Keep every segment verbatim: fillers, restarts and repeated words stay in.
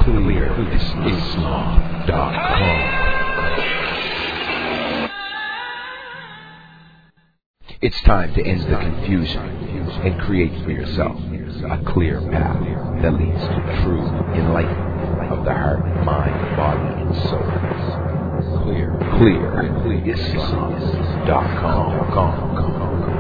clear islam dot com. It's time to end the confusion and create for yourself a clear path that leads to true enlightenment of the heart, mind, body, and soul. Clear, clear islam dot com.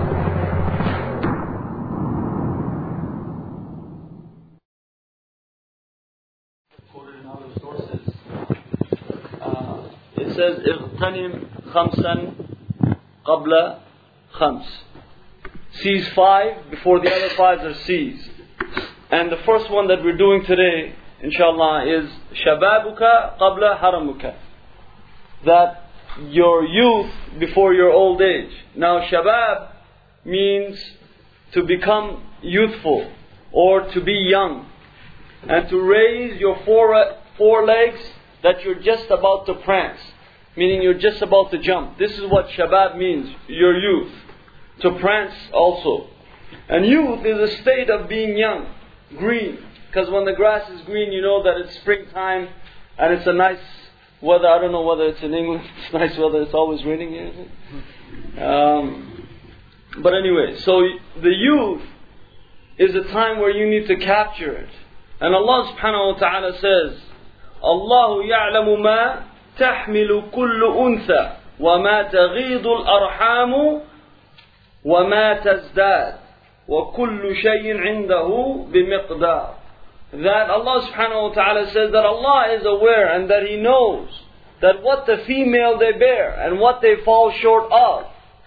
It says, اغتنم خمسا قبل خمس. Seize five before the other fives are seized. And the first one that we're doing today, inshallah, is shababuka qabla haramuka. That your youth before your old age. Now shabab means to become youthful or to be young. And to raise your four, four legs that you're just about to prance. Meaning you're just about to jump. This is what shabab means, your youth. To prance also. And youth is a state of being young, green. Because when the grass is green, you know that it's springtime and it's a nice weather. I don't know whether it's in England, it's nice weather, it's always raining here, is it? Um, but anyway, so the youth is a time where you need to capture it. And Allah subhanahu wa ta'ala says, Allahu ya'lamu ma tahmilu kullu untha wa ma taghidu al-arhamu wa ma tazdad wa kullu shay'in indahu bimiqdar. That Allah subhanahu wa ta'ala says that Allah is aware and that He knows that what the female they bear and what they fall short of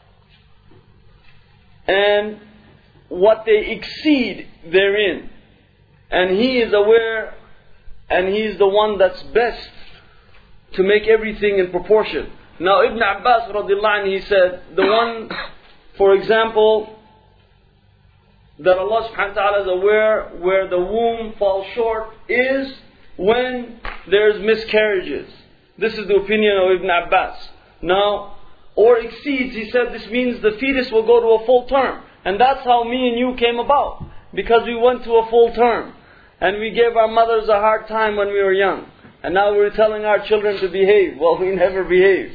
and what they exceed therein. And He is aware and He is the one that's best to make everything in proportion. Now Ibn Abbas radiallahu anhu, he said, the one, for example, that Allah subhanahu wa ta'ala is aware where the womb falls short is when there's miscarriages. This is the opinion of Ibn Abbas. Now, or exceeds, he said this means the fetus will go to a full term. And that's how me and you came about. Because we went to a full term. And we gave our mothers a hard time when we were young. And now we're telling our children to behave. Well, we never behaved.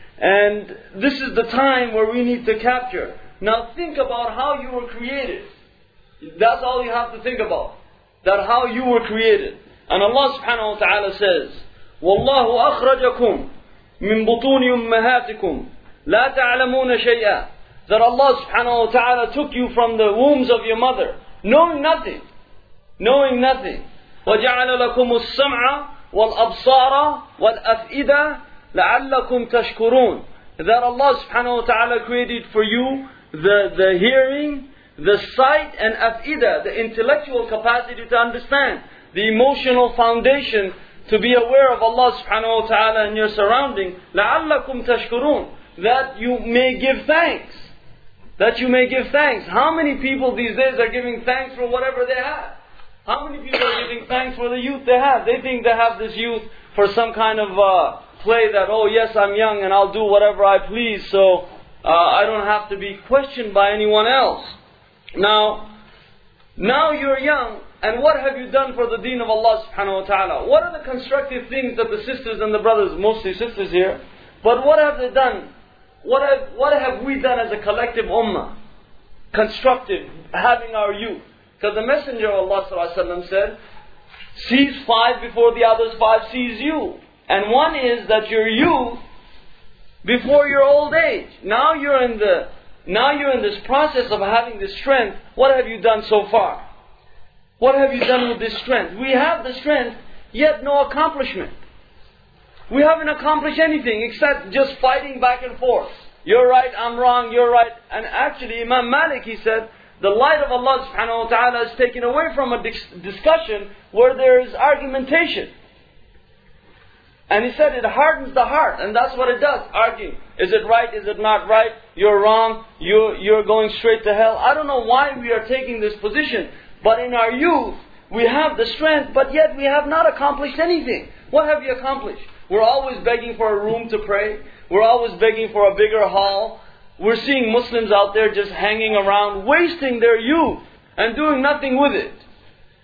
And this is the time where we need to capture. Now think about how you were created. That's all you have to think about. That how you were created. And Allah subhanahu wa ta'ala says, وَاللَّهُ أَخْرَجَكُمْ مِن بُطُونِ أُمَّهَاتِكُمْ لَا تَعْلَمُونَ شَيْئًا. That Allah subhanahu wa ta'ala took you from the wombs of your mother, knowing nothing. Knowing nothing. وَجَعَلَ لَكُمُ السَّمْعَ وَالْأَبْصَارَ وَالْأَفْئِدَةَ لَعَلَّكُمْ تَشْكُرُونَ. That Allah subhanahu wa ta'ala created for you the, the hearing, the sight and af'idah, the intellectual capacity to understand, the emotional foundation to be aware of Allah subhanahu wa ta'ala and your surrounding. لَعَلَّكُمْ تَشْكُرُونَ. That you may give thanks. That you may give thanks. How many people these days are giving thanks for whatever they have? How many people are giving thanks for the youth they have? They think they have this youth for some kind of uh, play that, oh yes, I'm young and I'll do whatever I please, so uh, I don't have to be questioned by anyone else. Now, now you're young, and what have you done for the deen of Allah subhanahu wa ta'ala? What are the constructive things that the sisters and the brothers, mostly sisters here, but what have they done? What have, what have we done as a collective ummah? Constructive, having our youth. Because the Messenger of Allah sallallahu alaihi wasallam said, seize five before the others five seize you. And one is that your youth before your old age. Now you're in the now you're in this process of having this strength. What have you done so far? What have you done with this strength? We have the strength, yet no accomplishment. We haven't accomplished anything except just fighting back and forth. You're right, I'm wrong, you're right. And actually Imam Malik, he said, the light of Allah subhanahu wa ta'ala is taken away from a dis- discussion where there is argumentation. And he said it hardens the heart, and that's what it does, arguing. Is it right? Is it not right? You're wrong. You're, you're going straight to hell. I don't know why we are taking this position, but in our youth, we have the strength, but yet we have not accomplished anything. What have you accomplished? We're always begging for a room to pray. We're always begging for a bigger hall. We're seeing Muslims out there just hanging around, wasting their youth and doing nothing with it.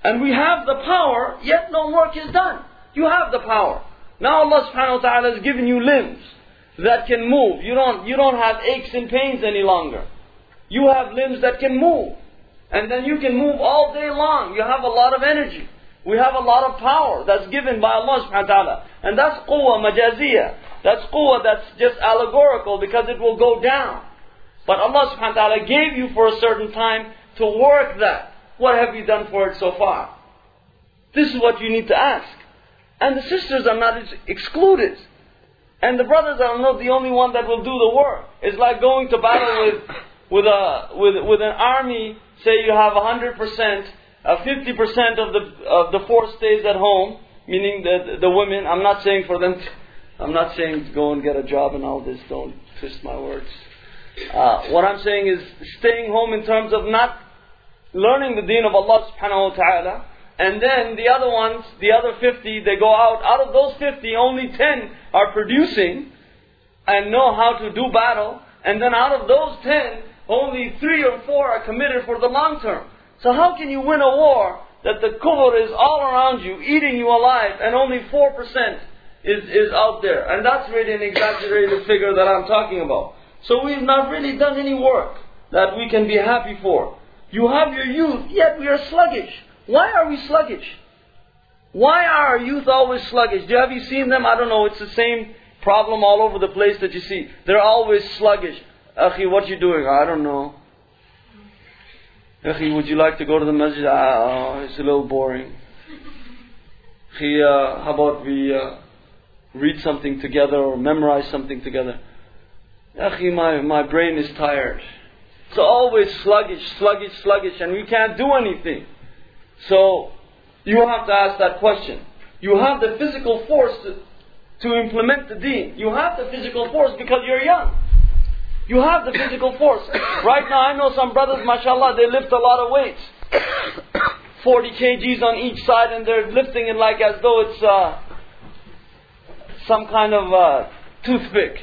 And we have the power, yet no work is done. You have the power. Now Allah subhanahu wa ta'ala has given you limbs that can move. You don't, you don't have aches and pains any longer. You have limbs that can move. And then you can move all day long. You have a lot of energy. We have a lot of power that's given by Allah subhanahu wa ta'ala. And that's quwwah majaziyah. That's quwwah that's just allegorical because it will go down. But Allah subhanahu wa ta'ala gave you for a certain time to work that. What have you done for it so far? This is what you need to ask. And the sisters are not excluded. And the brothers are not the only one that will do the work. It's like going to battle with with a with with an army. Say you have one hundred percent, uh, fifty percent of the of the force stays at home, meaning the the women. I'm not saying for them. To, I'm not saying to go and get a job and all this. Don't twist my words. Uh, what I'm saying is staying home in terms of not learning the deen of Allah subhanahu wa ta'ala. And then the other ones, the other fifty, they go out. Out of those fifty, only ten are producing and know how to do battle. And then out of those ten, only three or four are committed for the long term. So how can you win a war that the kufr is all around you, eating you alive, and only four percent is, is out there? And that's really an exaggerated figure that I'm talking about. So we've not really done any work that we can be happy for. You have your youth, yet we are sluggish. Why are we sluggish? Why are our youth always sluggish? Do have you seen them? I don't know. It's the same problem all over the place that you see. They're always sluggish. Akhi, what you doing? I don't know. Akhi, would you like to go to the masjid? Oh, it's a little boring. Akhi, uh, how about we uh, read something together or memorize something together? Akhi, my, my brain is tired. It's always sluggish, sluggish, sluggish, and we can't do anything. So, you have to ask that question. You have the physical force to, to implement the deen. You have the physical force because you're young. You have the physical force. Right now, I know some brothers, mashallah, they lift a lot of weights. forty kilograms on each side, and they're lifting it like as though it's uh, some kind of uh, toothpick.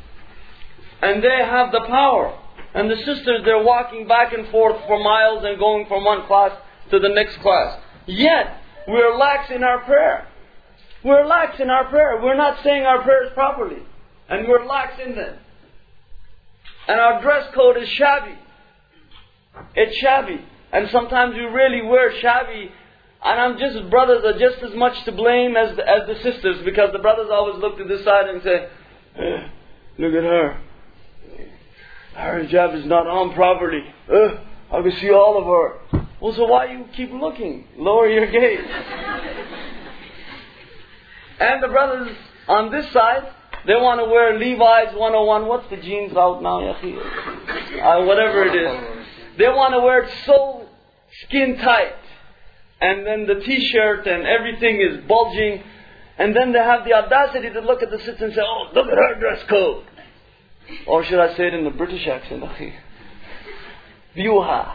And they have the power. And the sisters, they're walking back and forth for miles and going from one class to the next class. Yet, we're lax in our prayer. We're lax in our prayer. We're not saying our prayers properly. And we're lax in them. And our dress code is shabby. It's shabby. And sometimes we really wear shabby. And I'm just, brothers are just as much to blame as the, as the sisters. Because the brothers always look to this side and say, eh, look at her. Her hijab is not on properly. Uh, I can see all of her. Well, so why you keep looking? Lower your gaze. And the brothers on this side, they want to wear Levi's one oh one. What's the jeans out now, Yahi? Uh, whatever it is. They want to wear it so skin tight. And then the t-shirt and everything is bulging. And then they have the audacity to look at the sister and say, oh, look at her dress code. Or should I say it in the British accent? Vyuha.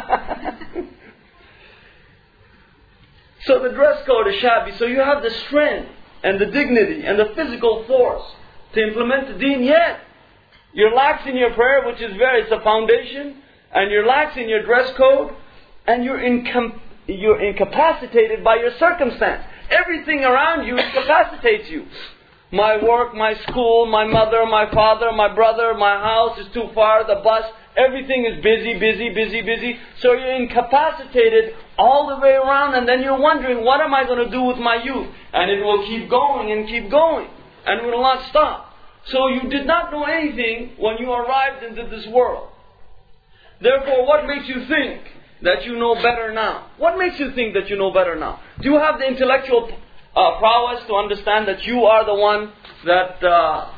So the dress code is shabby. So you have the strength and the dignity and the physical force to implement the deen. Yet you're lax in your prayer, which is very, it's a foundation. And you're lax in your dress code. And you're, incom- you're incapacitated by your circumstance. Everything around you incapacitates you. My work, my school, my mother, my father, my brother, my house is too far, the bus, everything is busy, busy, busy, busy. So you're incapacitated all the way around, and then you're wondering, what am I going to do with my youth? And it will keep going and keep going, and will not stop. So you did not know anything when you arrived into this world. Therefore, what makes you think that you know better now? What makes you think that you know better now? Do you have the intellectual Uh, prowess to understand that you are the one that uh,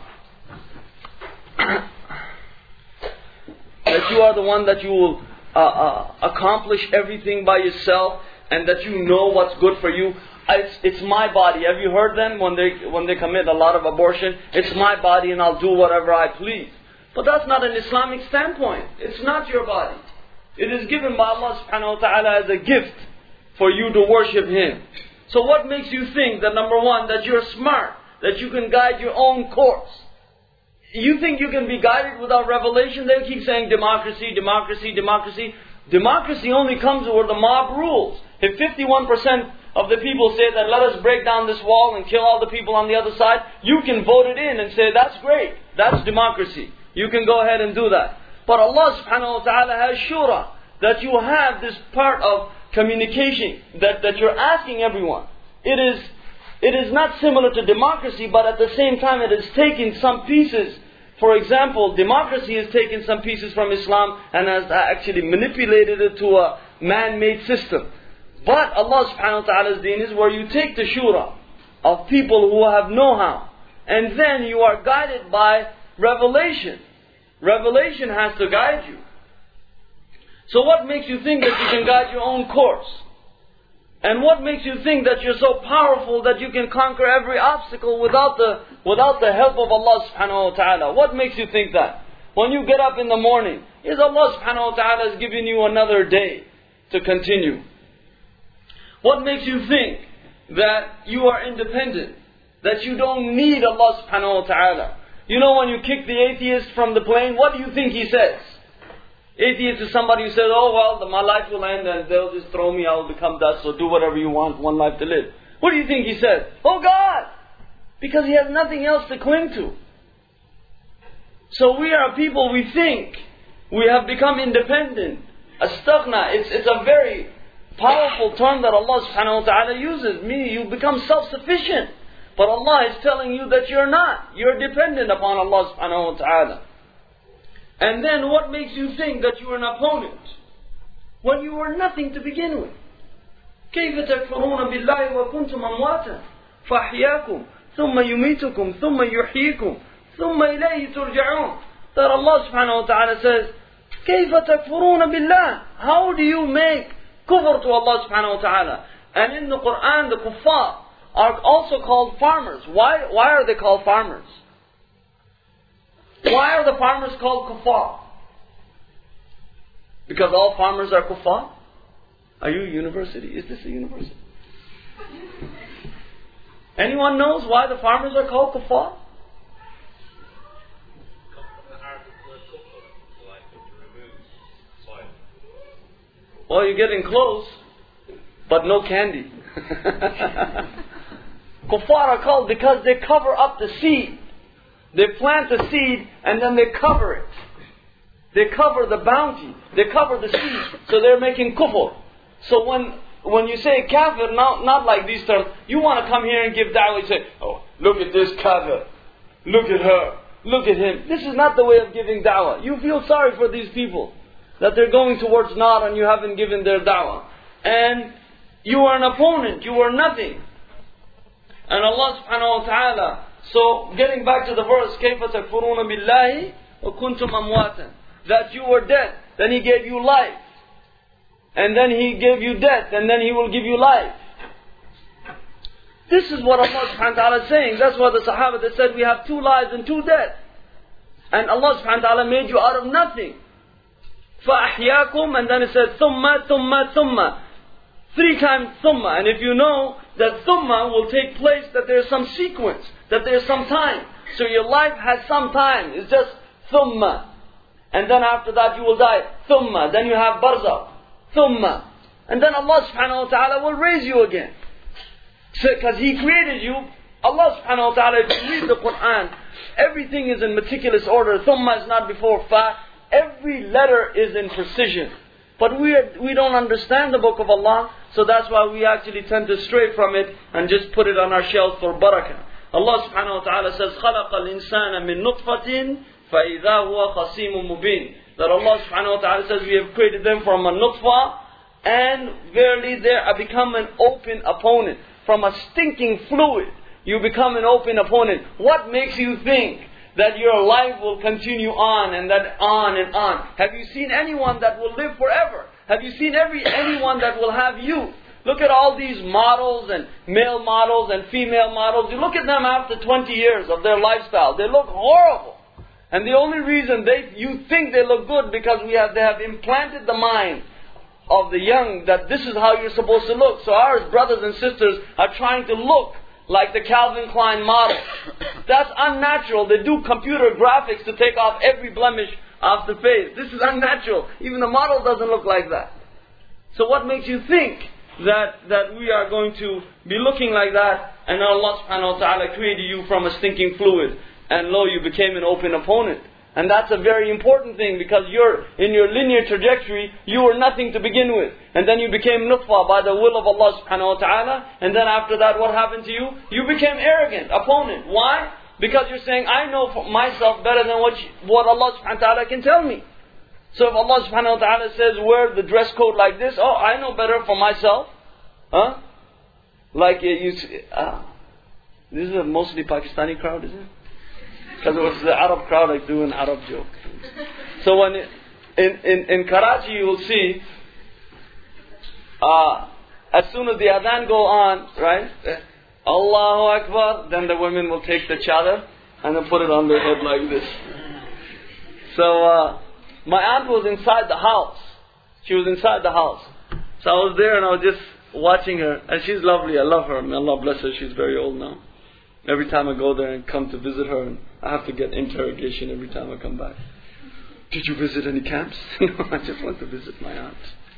that you are the one that you will uh, uh, accomplish everything by yourself, and that you know what's good for you? It's, it's my body. Have you heard them when they when they commit a lot of abortion? It's my body, and I'll do whatever I please. But that's not an Islamic standpoint. It's not your body. It is given by Allah subhanahu wa ta'ala as a gift for you to worship Him. So what makes you think that, number one, that you're smart, that you can guide your own course? You think you can be guided without revelation? They keep saying democracy, democracy, democracy. Democracy only comes where the mob rules. If fifty-one percent of the people say that let us break down this wall and kill all the people on the other side, you can vote it in and say that's great. That's democracy. You can go ahead and do that. But Allah subhanahu wa ta'ala has shura, that you have this part of communication, that, that you're asking everyone. It is, it is not similar to democracy, but at the same time it is taking some pieces. For example, democracy has taken some pieces from Islam and has actually manipulated it to a man-made system. But Allah subhanahu wa ta'ala's deen is where you take the shura of people who have know-how, and then you are guided by revelation. Revelation has to guide you. So what makes you think that you can guide your own course? And what makes you think that you're so powerful that you can conquer every obstacle without the without the help of Allah subhanahu wa ta'ala? What makes you think that? When you get up in the morning, is Allah subhanahu wa ta'ala has given you another day to continue? What makes you think that you are independent? That you don't need Allah subhanahu wa ta'ala? You know, when you kick the atheist from the plane, what do you think he says? Atheist is somebody who says, oh well, the, my life will end and they'll just throw me, I will become dust, so do whatever you want, one life to live. What do you think he says? Oh God! Because he has nothing else to cling to. So we are people, we think, we have become independent. Astaghna, it's, it's a very powerful term that Allah subhanahu wa ta'ala uses. Meaning you become self-sufficient. But Allah is telling you that you're not. You're dependent upon Allah subhanahu wa ta'ala. And then what makes you think that you are an opponent when you were nothing to begin with? كيف تكفرون بالله وكنتم أمواتا فأحياكم ثم يميتكم ثم يحييكم ثم إليه ترجعون. That Allah subhanahu wa ta'ala says, كيف تكفرون بالله? How do you make kufr to Allah subhanahu wa ta'ala? And in the Quran, the kuffar are also called farmers. Why, why are they called farmers? Why are the farmers called kuffar? Because all farmers are kuffar? Are you a university? Is this a university? Anyone knows why the farmers are called kuffar? Well, you're getting close, but no candy. Kuffar are called because they cover up the seed. They plant the seed and then they cover it. They cover the bounty. They cover the seed. So they're making kufr. So when when you say kafir, not, not like these terms, you want to come here and give da'wah. You say, oh, look at this kafir. Look at her. Look at him. This is not the way of giving da'wah. You feel sorry for these people, that they're going towards nar and you haven't given their da'wah. And you are an opponent. You are nothing. And Allah subhanahu wa ta'ala, so getting back to the verse, كَيْفَ تَكْفُرُونَ بِاللَّهِ وَكُنْتُمْ أَمْوَاتًا, that you were dead, then He gave you life. And then He gave you death, and then He will give you life. This is what Allah subhanahu wa ta'ala is saying. That's why the Sahaba, they said we have two lives and two deaths. And Allah subhanahu wa ta'ala made you out of nothing. فَأَحْيَاكُمْ, and then it said ثُمَّ ثُمَّ ثُمَّ. Three times thumma. And if you know that thumma will take place, that there is some sequence, that there is some time. So your life has some time. It's just thumma. And then after that you will die. Thumma. Then you have barzakh. Thumma. And then Allah subhanahu wa ta'ala will raise you again. Because so, He created you. Allah subhanahu wa ta'ala, if you read the Quran, everything is in meticulous order. Thumma is not before fa. Every letter is in precision. But we are, we don't understand the book of Allah, so that's why we actually tend to stray from it and just put it on our shelf for barakah. Allah subhanahu wa ta'ala says, خَلَقَ الْإِنسَانَ مِن نُطْفَةٍ فَإِذَا هُوَ خَصِيمٌ مُبِينٌ. That Allah subhanahu wa ta'ala says, we have created them from a nutfa, and verily they are become an open opponent. From a stinking fluid, you become an open opponent. What makes you think that your life will continue on and that on and on? Have you seen anyone that will live forever? Have you seen every anyone that will have youth? Look at all these models and male models and female models. You look at them after twenty years of their lifestyle. They look horrible. And the only reason they you think they look good because we have they have implanted the mind of the young that this is how you're supposed to look. So our brothers and sisters are trying to look like the Calvin Klein model. That's unnatural. They do computer graphics to take off every blemish off the face. This is unnatural. Even the model doesn't look like that. So what makes you think that, that we are going to be looking like that, and Allah subhanahu wa ta'ala created you from a stinking fluid, and lo, you became an open opponent. And that's a very important thing, because you're in your linear trajectory, you were nothing to begin with. And then you became nutfa by the will of Allah subhanahu wa ta'ala. And then after that, what happened to you? You became arrogant, opponent. Why? Because you're saying, I know for myself better than what, you, what Allah subhanahu wa ta'ala can tell me. So if Allah subhanahu wa ta'ala says, wear the dress code like this, oh, I know better for myself. Huh? Like uh, you, uh, this is a mostly Pakistani crowd, isn't it? Because it was the Arab crowd like doing Arab joke. So when it, in, in, in Karachi you will see, uh, as soon as the adhan go on, right, Allahu Akbar, then the women will take the chadar and then put it on their head like this. So uh, my aunt was inside the house. She was inside the house. So I was there and I was just watching her. And she's lovely, I love her. May Allah bless her, she's very old now. Every time I go there and come to visit her, and I have to get interrogation every time I come back. Did you visit any camps? No, I just went to visit my aunt.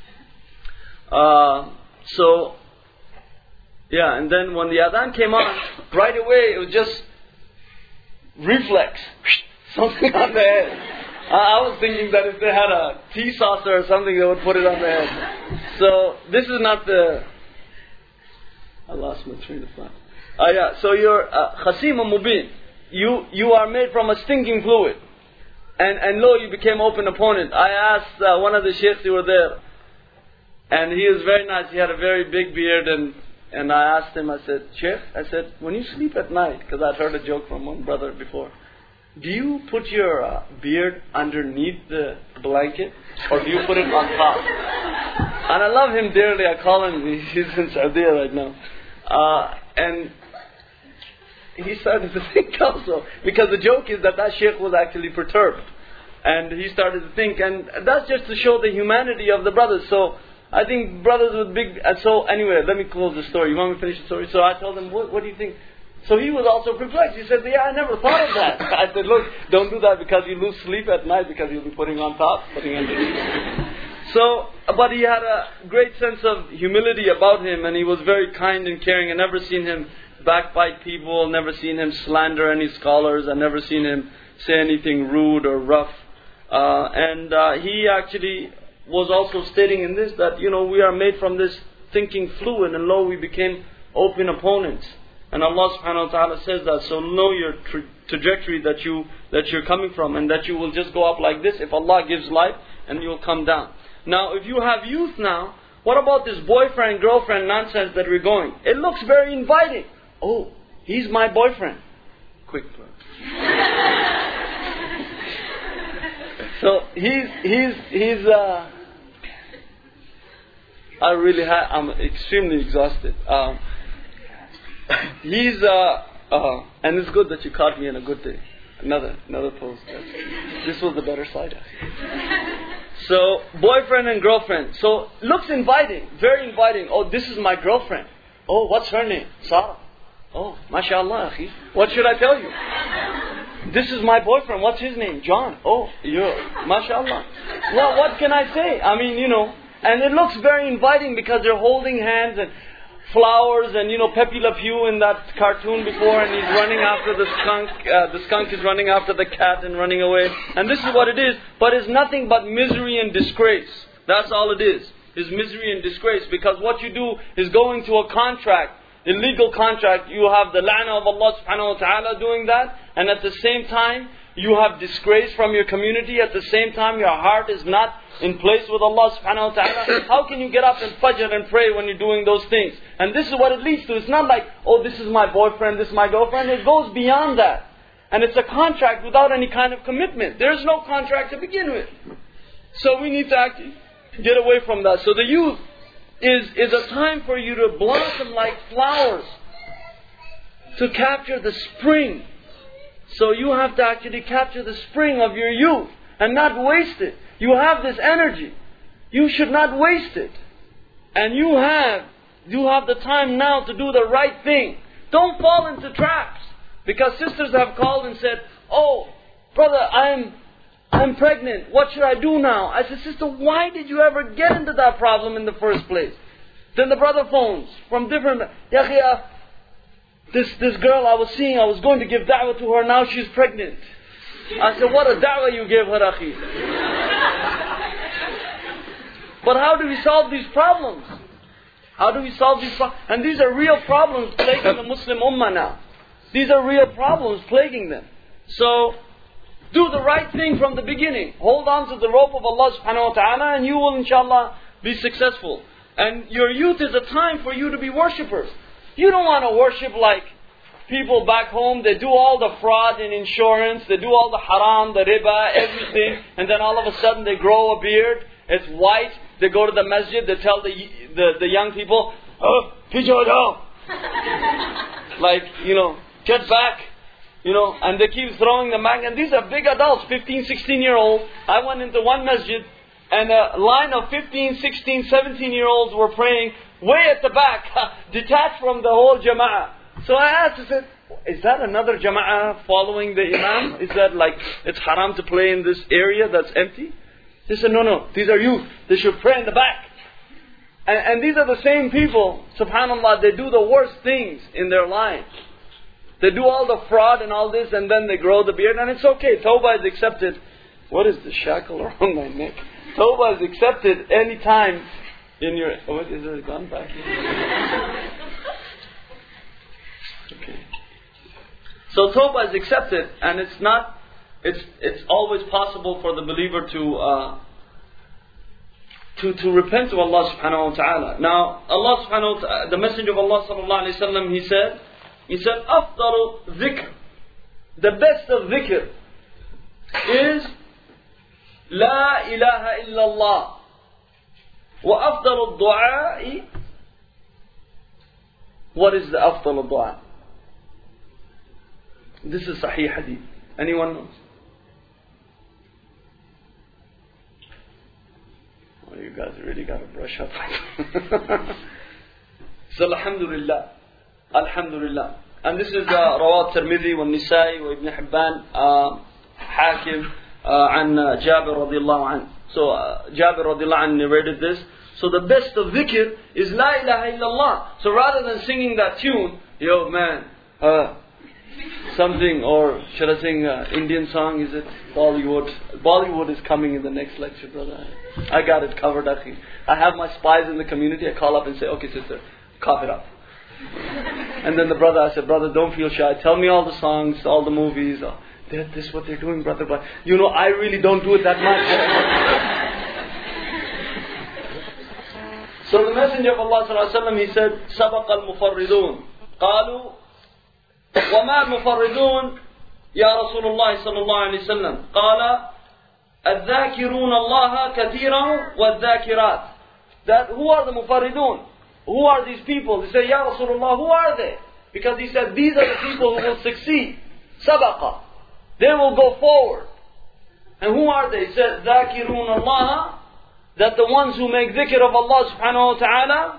Uh, so, yeah, and then when the adhan came on, right away it was just reflex. Something on the head. I, I was thinking that if they had a tea saucer or something, they would put it on the head. So, this is not the... I lost my train of thought. Uh, yeah, so you're Khasim uh, Mubin. You you are made from a stinking fluid. And and lo, you became open opponent. I asked uh, one of the sheikhs who were there. And he was very nice. He had a very big beard. And, and I asked him, I said, Sheikh, I said, when you sleep at night, because I'd heard a joke from one brother before, do you put your uh, beard underneath the blanket? Or do you put it on top? And I love him dearly. I call him, he's in Saudi right now. Uh, and he started to think also, because the joke is that that sheikh was actually perturbed, and he started to think, and that's just to show the humanity of the brothers. So I think brothers with big, and so anyway, let me close the story. You want me to finish the story? So I told him, what, what do you think? So he was also perplexed. He said, yeah, I never thought of that. I said, look, don't do that because you lose sleep at night, because you'll be putting on top, putting underneath. So, but he had a great sense of humility about him, and he was very kind and caring. I never seen him backbite people, never seen him slander any scholars, I never seen him say anything rude or rough. Uh, and uh, he actually was also stating in this that, you know, we are made from this thinking fluid, and lo, we became open opponents. And Allah subhanahu wa ta'ala says that, so know your tra- trajectory that, you, that you're coming from, and that you will just go up like this if Allah gives life, and you'll come down. Now, if you have youth now, what about this boyfriend, girlfriend nonsense that we're going? It looks very inviting. Oh, he's my boyfriend. Quick plug. So he's he's he's. Uh, I really ha- I'm extremely exhausted. Um, he's uh, uh, and it's good that you caught me in a good day. Another another post. This was the better side. So boyfriend and girlfriend. So looks inviting, very inviting. Oh, this is my girlfriend. Oh, what's her name? Sarah. Oh, mashallah, akhi. What should I tell you? This is my boyfriend. What's his name? John. Oh, you're, mashallah. Well, what can I say? I mean, you know, and it looks very inviting because they're holding hands and flowers and, you know, Pepe Le Pew in that cartoon before, and he's running after the skunk. Uh, the skunk is running after the cat and running away. And this is what it is. But it's nothing but misery and disgrace. That's all it is. Is misery and disgrace. Because what you do is go into a contract. Illegal contract, you have the la'na of Allah subhanahu wa ta'ala doing that, and at the same time you have disgrace from your community. At the same time your heart is not in place with Allah subhanahu wa ta'ala. How can you get up and fajr and pray when you're doing those things? And this is what it leads to. It's not like, oh, this is my boyfriend, this is my girlfriend. It goes beyond that. And it's a contract without any kind of commitment. There's no contract to begin with. So we need to actually get away from that. So the youth Is, is a time for you to blossom like flowers, to capture the spring. So you have to actually capture the spring of your youth and not waste it. You have this energy. You should not waste it. And you have, you have the time now to do the right thing. Don't fall into traps. Because sisters have called and said, oh, brother, I'm I'm pregnant. What should I do now? I said, sister, why did you ever get into that problem in the first place? Then the brother phones from different, Ya akhi, this, this girl I was seeing, I was going to give da'wah to her, now she's pregnant. I said, what a da'wah you gave her, akhi. But how do we solve these problems? How do we solve these problems? And these are real problems plaguing the Muslim ummah now. These are real problems plaguing them. So, do the right thing from the beginning. Hold on to the rope of Allah subhanahu wa ta'ala and you will inshallah be successful. And your youth is a time for you to be worshippers. You don't want to worship like people back home. They do all the fraud in insurance. They do all the haram, the riba, everything. And then all of a sudden they grow a beard. It's white. They go to the masjid. They tell the the, the young people, oh, pijodo. Like, you know, get back. You know, and they keep throwing them back. And these are big adults, fifteen, sixteen year olds. I went into one masjid and a line of fifteen, sixteen, seventeen year olds were praying way at the back, detached from the whole jama'ah. So I asked, I said, is that another jama'ah following the imam? Is that like, it's haram to play in this area that's empty? They said, no, no, these are youth. They should pray in the back. And, and these are the same people, subhanAllah, they do the worst things in their lives. They do all the fraud and all this and then they grow the beard and it's okay. Tawbah is accepted. What is the shackle around my neck? Tawbah is accepted any time in your... What is it gone back? Okay. So Tawbah is accepted and it's not... It's it's always possible for the believer to... Uh, to, to repent to Allah subhanahu wa ta'ala. Now, Allah subhanahu wa ta'ala, the Messenger of Allah sallallahu alayhi wa sallam, he said, He said, أفضل ذكر. The best of dhikr is لا إله إلا الله. وأفضل الدعاء. What is the أفضل الدعاء? This is Sahih Hadith. Anyone knows? Oh, you guys really got to brush up. So, Alhamdulillah. Alhamdulillah. And this is uh, Rawat Tirmidhi wa Nisai wa Ibn Hibban, uh, Hakim, uh, and uh, Jabir radiallahu anh. So uh, Jabir radiallahu anh narrated this. So the best of dhikr is La ilaha illallah. So rather than singing that tune, yo man, uh, something, or should I sing uh, Indian song, is it? Bollywood. Bollywood is coming in the next lecture, brother. I got it covered, akhi. I have my spies in the community. I call up and say, okay sister, cough it up. And then the brother, I said, brother, don't feel shy. Tell me all the songs, all the movies. Oh, this is what they're doing, brother. But you know, I really don't do it that much. So the Messenger of Allah sallallahu alaihi wasallam, he said, سبق المفردون. قالوا وما المفردون يا رسول الله صلى الله عليه وسلم. قال الذاكرون الله كثيرا والذاكرات. That who are the mufarridun? Who are these people? They say, Ya Rasulullah, who are they? Because he said, these are the people who will succeed. Sabaqa. They will go forward. And who are they? He said, ذَاكِرُونَ اللَّهَ. That the ones who make dhikr of Allah subhanahu wa ta'ala.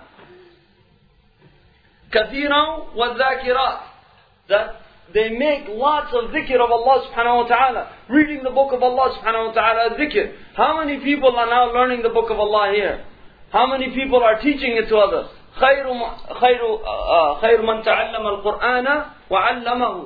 كَثِيرًا وَالذَّاكِرَاتِ. That they make lots of dhikr of Allah subhanahu wa ta'ala. Reading the book of Allah subhanahu wa ta'ala, dhikr. How many people are now learning the book of Allah here? How many people are teaching it to others? خير خير خير من تعلم القرآن وعلمه.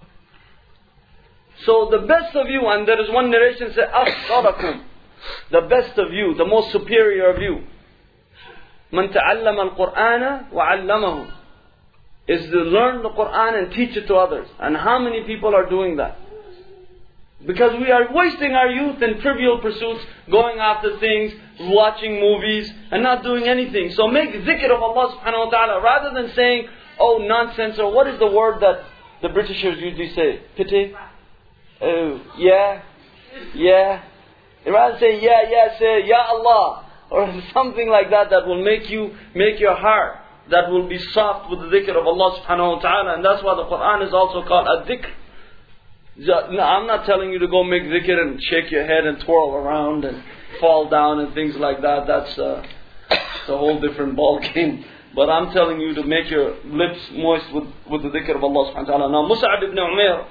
So the best of you, and there is one narration say أفضلكم, the best of you, the most superior of you, من تعلم القرآن وعلمه, is to learn the Quran and teach it to others. And how many people are doing that? Because we are wasting our youth in trivial pursuits, going after things, watching movies, and not doing anything. So make dhikr of Allah subhanahu wa ta'ala, rather than saying, oh nonsense, or what is the word that the Britishers usually say? Pity? Oh, yeah, yeah. Rather say, yeah, yeah, say, Ya Allah, or something like that, that will make you, make your heart, that will be soft with the dhikr of Allah subhanahu wa ta'ala. And that's why the Quran is also called a dhikr. No, I'm not telling you to go make dhikr and shake your head and twirl around and fall down and things like that. That's uh, a whole different ball game. But I'm telling you to make your lips moist with, with the dhikr of Allah subhanahu wa ta'ala. Now Mus'ab ibn Umair,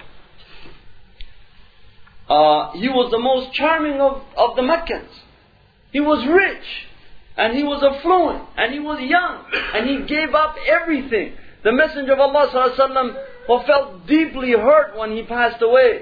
uh, he was the most charming of, of the Meccans. He was rich. and he was affluent, and he was young, and he gave up everything. The Messenger of Allah sallallahu alaihi wasallam felt deeply hurt when he passed away.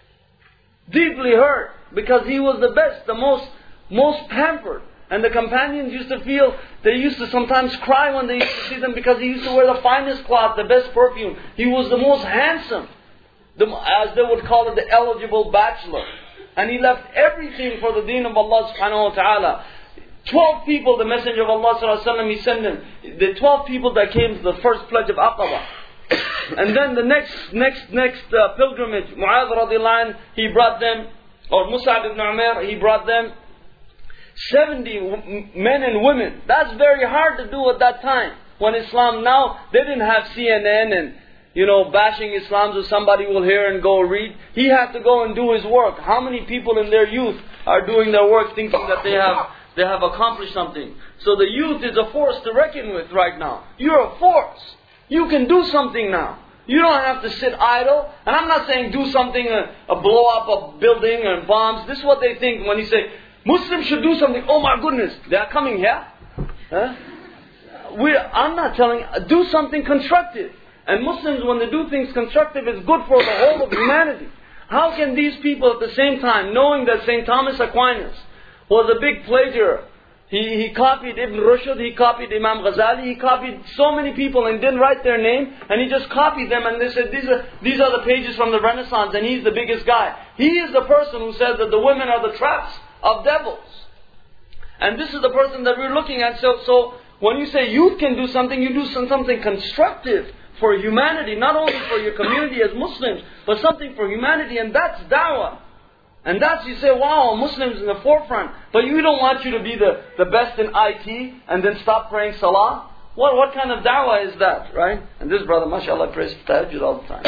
Deeply hurt, because he was the best, the most, most pampered. And the companions used to feel, they used to sometimes cry when they used to see them, because he used to wear the finest cloth, the best perfume. He was the most handsome, the, as they would call it, the eligible bachelor. And he left everything for the deen of Allah subhanahu wa ta'ala. Twelve people, the Messenger of Allah sallallahu alaihi wasallam, he sent them. The twelve people that came to the first pledge of Aqaba. And then the next, next, next uh, pilgrimage, Mu'adh radiallahu anh, he brought them, or Mus'ab ibn Umair, he brought them seventy men and women. That's very hard to do at that time. When Islam, now, they didn't have C N N and, you know, bashing Islam so somebody will hear and go read. He had to go and do his work. How many people in their youth are doing their work thinking that they have they have accomplished something? So the youth is a force to reckon with right now. You're a force. You can do something now. You don't have to sit idle. And I'm not saying do something, a, a blow up a building and bombs. This is what they think when you say, Muslims should do something. Oh my goodness, they are coming here. Huh? We, I'm not telling, do something constructive. And Muslims, when they do things constructive, it's good for the whole of humanity. How can these people at the same time, knowing that Saint Thomas Aquinas was a big plagiarist, he, he copied Ibn Rushd, he copied Imam Ghazali, he copied so many people and didn't write their name, and he just copied them and they said, these are, these are the pages from the Renaissance and he's the biggest guy. He is the person who said that the women are the traps of devils. And this is the person that we're looking at. So, so when you say youth can do something, you do some, something constructive for humanity, not only for your community as Muslims, but something for humanity, and that's da'wah. And that's, you say, wow, Muslims in the forefront, but you don't want you to be the, the best in I T and then stop praying salah. What what kind of da'wah is that, right? And this brother, mashallah, prays tahajjud all the time.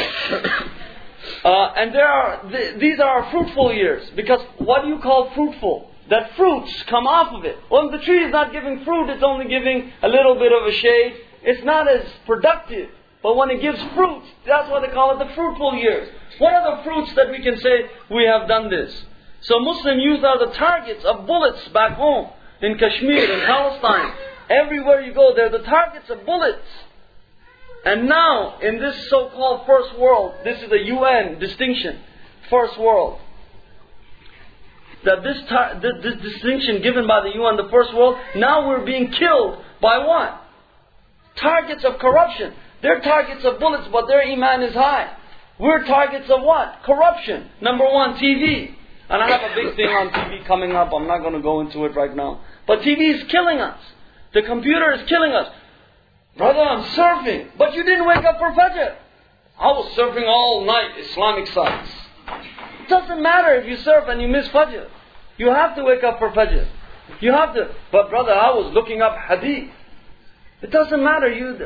uh, and there are, th- these are fruitful years, because what do you call fruitful? That fruits come off of it. Well, the tree is not giving fruit, it's only giving a little bit of a shade. It's not as productive. But when it gives fruit, that's what they call it, the fruitful years. What are the fruits that we can say we have done this? So Muslim youth are the targets of bullets back home, in Kashmir, in Palestine. Everywhere you go, they're the targets of bullets. And now, in this so-called first world, this is a U N distinction, first world. That this, tar- this, this distinction given by the U N, the first world, now we're being killed by what? Targets of corruption. They're targets of bullets, but their iman is high. We're targets of what? Corruption. Number one, T V. And I have a big thing on T V coming up. I'm not going to go into it right now. But T V is killing us. The computer is killing us. Brother, I'm surfing. But you didn't wake up for Fajr. I was surfing all night, Islamic sites. It doesn't matter if you surf and you miss Fajr. You have to wake up for Fajr. You have to. But brother, I was looking up Hadith. It doesn't matter. You...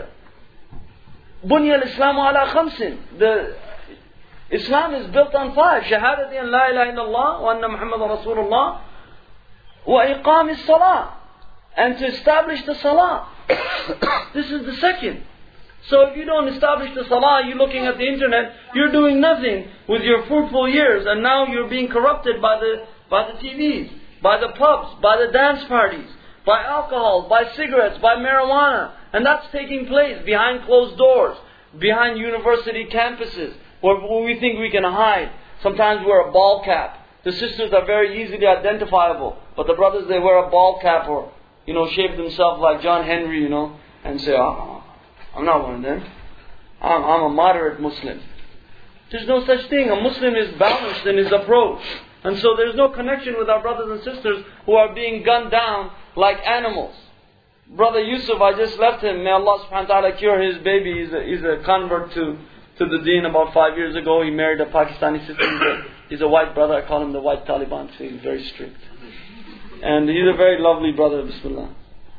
Bunya al-Islamu ala khamsin. The Islam is built on five. Shahadati an la ilaha illallah wa anna Muhammadan Rasulullah wa iqam as-salah. And to establish the salah. This is the second. So if you don't establish the salah, you're looking at the internet, you're doing nothing with your fruitful years, and now you're being corrupted by the by the T Vs, by the pubs, by the dance parties, by alcohol, by cigarettes, by marijuana. And that's taking place behind closed doors, behind university campuses, where we think we can hide. Sometimes wear a ball cap. The sisters are very easily identifiable, but the brothers, they wear a ball cap or, you know, shave themselves like John Henry, you know, and say, oh, I'm not one of them. I'm, I'm a moderate Muslim. There's no such thing. A Muslim is balanced in his approach. And so there's no connection with our brothers and sisters who are being gunned down like animals. Brother Yusuf, I just left him. May Allah subhanahu wa ta'ala cure his baby. He's a, he's a convert to, to the deen about five years ago. He married a Pakistani sister. He's a, he's a white brother. I call him the white Taliban. So he's very strict. And he's a very lovely brother, Bismillah.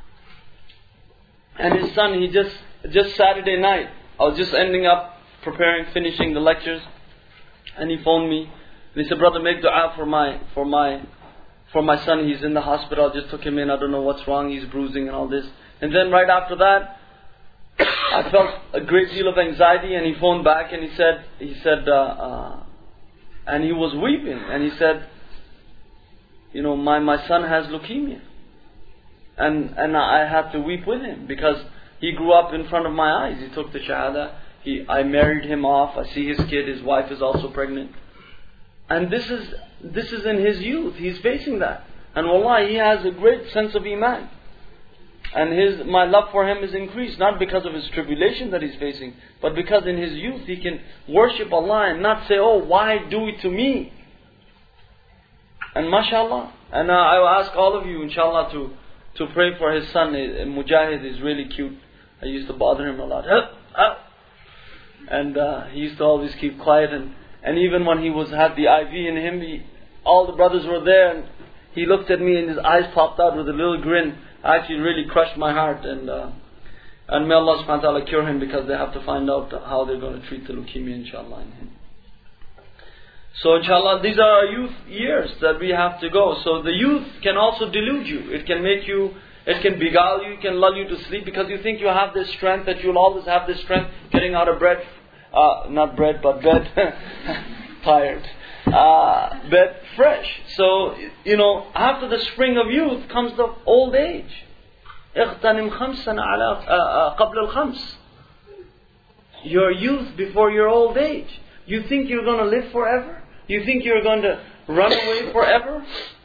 And his son, he just, just Saturday night, I was just ending up preparing, finishing the lectures. And he phoned me. And he said, brother, make dua for my, for my, for my son. He's in the hospital. I just took him in. I don't know what's wrong. He's bruising and all this. And then right after that, I felt a great deal of anxiety. And he phoned back and he said, he said, uh, uh, and he was weeping. And he said, you know, my, my son has leukemia. and, and I had to weep with him because he grew up in front of my eyes. He took the Shahada. He, I married him off. I see his kid. His wife is also pregnant. And this is this is in his youth. He's facing that. And wallah, he has a great sense of Iman. And his my love for him is increased, not because of his tribulation that he's facing, but because in his youth he can worship Allah and not say, oh, why do it to me? And mashallah. And uh, I will ask all of you, inshallah, to, to pray for his son. Uh, Mujahid is really cute. I used to bother him a lot. Hup, hup. And uh, he used to always keep quiet. And, and even when he was had the I V in him, he, all the brothers were there. And he looked at me and his eyes popped out with a little grin. Actually really crushed my heart. And uh, and may Allah subhanahu wa ta'ala cure him, because they have to find out how they're going to treat the leukemia, inshallah, in him. So inshallah, these are our youth years that we have to go. So the youth can also delude you. It can make you, it can beguile you, it can lull you to sleep, because you think you have this strength, that you'll always have this strength getting out of bread, uh, not bread but bed, tired, uh, bed fresh. So, you know, after the spring of youth comes the old age. اغتنم خمسا على قبل الخمس. Your youth before your old age. You think you're going to live forever? You think you're going to run away forever?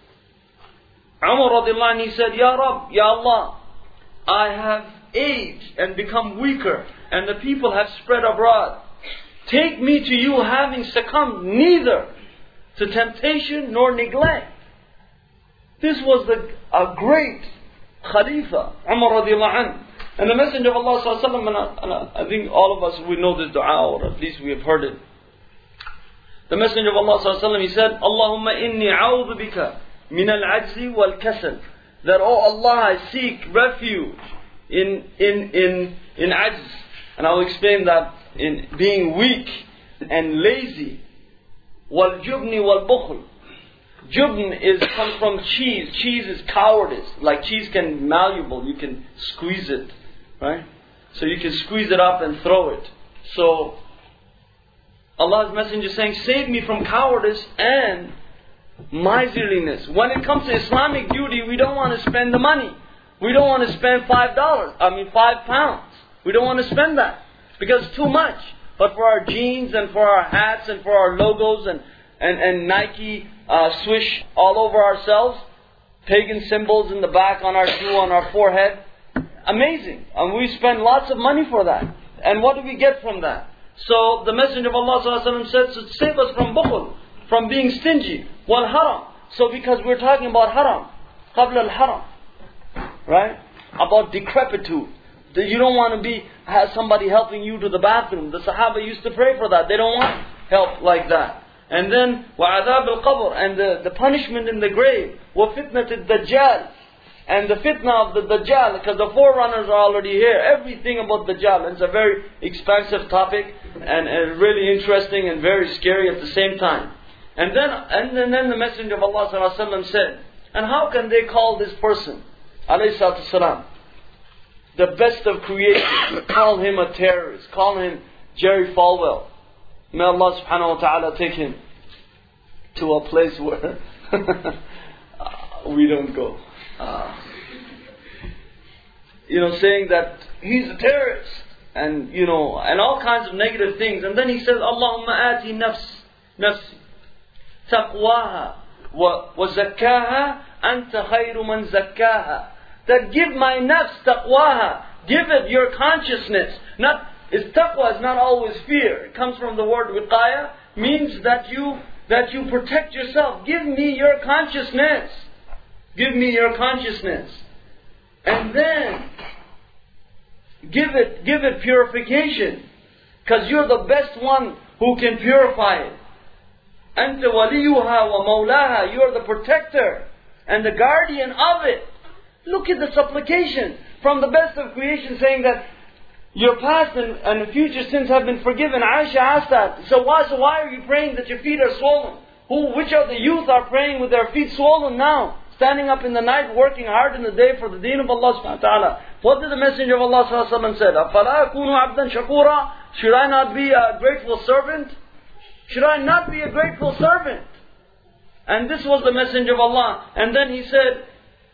Umar radiallahu anhu, he said, Ya Rabb, Ya Allah, I have aged and become weaker, and the people have spread abroad. Take me to you having succumbed neither to temptation nor neglect. This was the, a great Khalifa, Umar radiallahu anhu. And the Messenger of Allah sallallahu alaihi wasallam, and I, and I think all of us, we know this dua, or at least we have heard it. The Messenger of Allah sallallahu alaihi wasallam, he said, Allahumma inni a'udhu bika min al-ajzi wal-kasal. That, oh Allah, I seek refuge in in in in ajz. And I will explain that in being weak and lazy. Wal-jubni wal-bukhl. Jubn is comes from cheese. Cheese is cowardice. Like cheese can be malleable. You can squeeze it, right? So you can squeeze it up and throw it. So Allah's Messenger is saying, save me from cowardice and miserliness. When it comes to Islamic duty, we don't want to spend the money. We don't want to spend five dollars. I mean five pounds. We don't want to spend that because it's too much. But for our jeans and for our hats and for our logos and and, and Nike uh, swish all over ourselves, pagan symbols in the back on our shoe, on our forehead, amazing. And we spend lots of money for that. And what do we get from that? So the Messenger of Allah sallallahu alaihi wasallam said, so save us from bukhl, from being stingy. Wal haram. So because we're talking about haram, qabla al haram, right? About decrepitude. That you don't want to be have somebody helping you to the bathroom. The Sahaba used to pray for that. They don't want help like that. And then وَعَذَابِ الْقَبْرِ, and the, the punishment in the grave. وَفِتْنَةِ الدَّجَّالِ, and the fitna of the Dajjal, because the forerunners are already here. Everything about Dajjal. And it's a very expansive topic and, and really interesting and very scary at the same time. And then and then, then the Messenger of Allah sallallahu alaihi wasallam said, and how can they call this person, alayhi salatu salam, the best of creation, call him a terrorist, call him Jerry Falwell? May Allah subhanahu wa ta'ala take him to a place where we don't go. Uh, you know, saying that he's a terrorist, and you know, and all kinds of negative things. And then he says, Allahumma ati nafs, nafsi, taqwaha, wa, wa zakkaha, anta khayru man zakkaha. That give my nafs taqwaha, give it your consciousness. Not is taqwa is not always fear. It comes from the word wiqaya, means that you that you protect yourself. Give me your consciousness. Give me your consciousness. And then give it give it purification. Because you're the best one who can purify it. Anta waliyuha wa mawlaha. You're the protector and the guardian of it. Look at the supplication from the best of creation, saying that your past and, and future sins have been forgiven. Aisha asked that. So why, so why are you praying that your feet are swollen? Who, which of the youth are praying with their feet swollen now? Standing up in the night, working hard in the day for the deen of Allah subhanahu wa ta'ala. What did the Messenger of Allah sallallahu alaihi wasallam said? أَفَلَا أَكُونُ عَبْدًا شَكُورًا? Should I not be a grateful servant? Should I not be a grateful servant? And this was the Messenger of Allah. And then he said,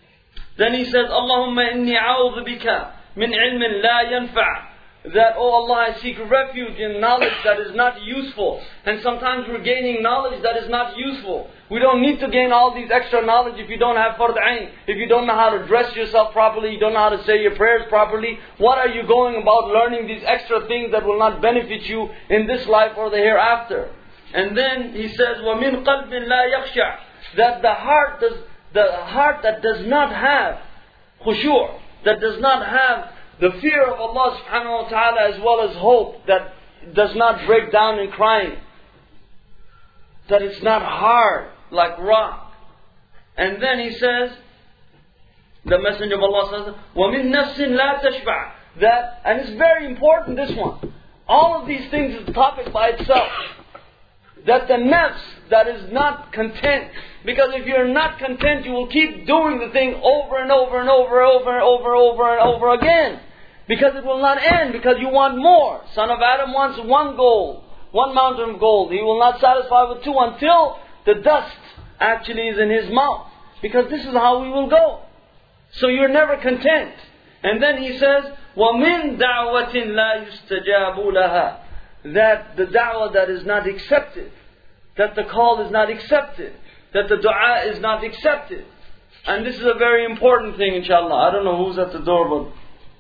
Then he says, Allahumma inni a'udhu bika min ilmin la yanfa'. That, oh Allah, I seek refuge in knowledge that is not useful. And sometimes we're gaining knowledge that is not useful. We don't need to gain all these extra knowledge if you don't have fard ayn. If you don't know how to dress yourself properly, you don't know how to say your prayers properly. What are you going about learning these extra things that will not benefit you in this life or the hereafter? And then he says, وَمِن قَلْبٍ لَا يَخْشَعْ. That the heart does, the heart that does not have khushu', that does not have the fear of Allah subhanahu wa ta'ala, as well as hope, that does not break down in crying. That it's not hard like rock. And then he says, the Messenger of Allah says, وَمِن نَفْسٍ لَا تَشْبَعْ. That, and it's very important, this one. All of these things is a topic by itself. That the nafs that is not content. Because if you're not content, you will keep doing the thing over and over and over and over and over and over and over again. Because it will not end, because you want more. Son of Adam wants one gold, one mountain of gold. He will not satisfy with two until the dust actually is in his mouth. Because this is how we will go. So you're never content. And then he says, وَمِن دَعْوَةٍ لَا يُسْتَجَابُ لَهَا. That the da'wah that is not accepted, that the call is not accepted, that the dua is not accepted. And this is a very important thing, inshallah. I don't know who's at the door, but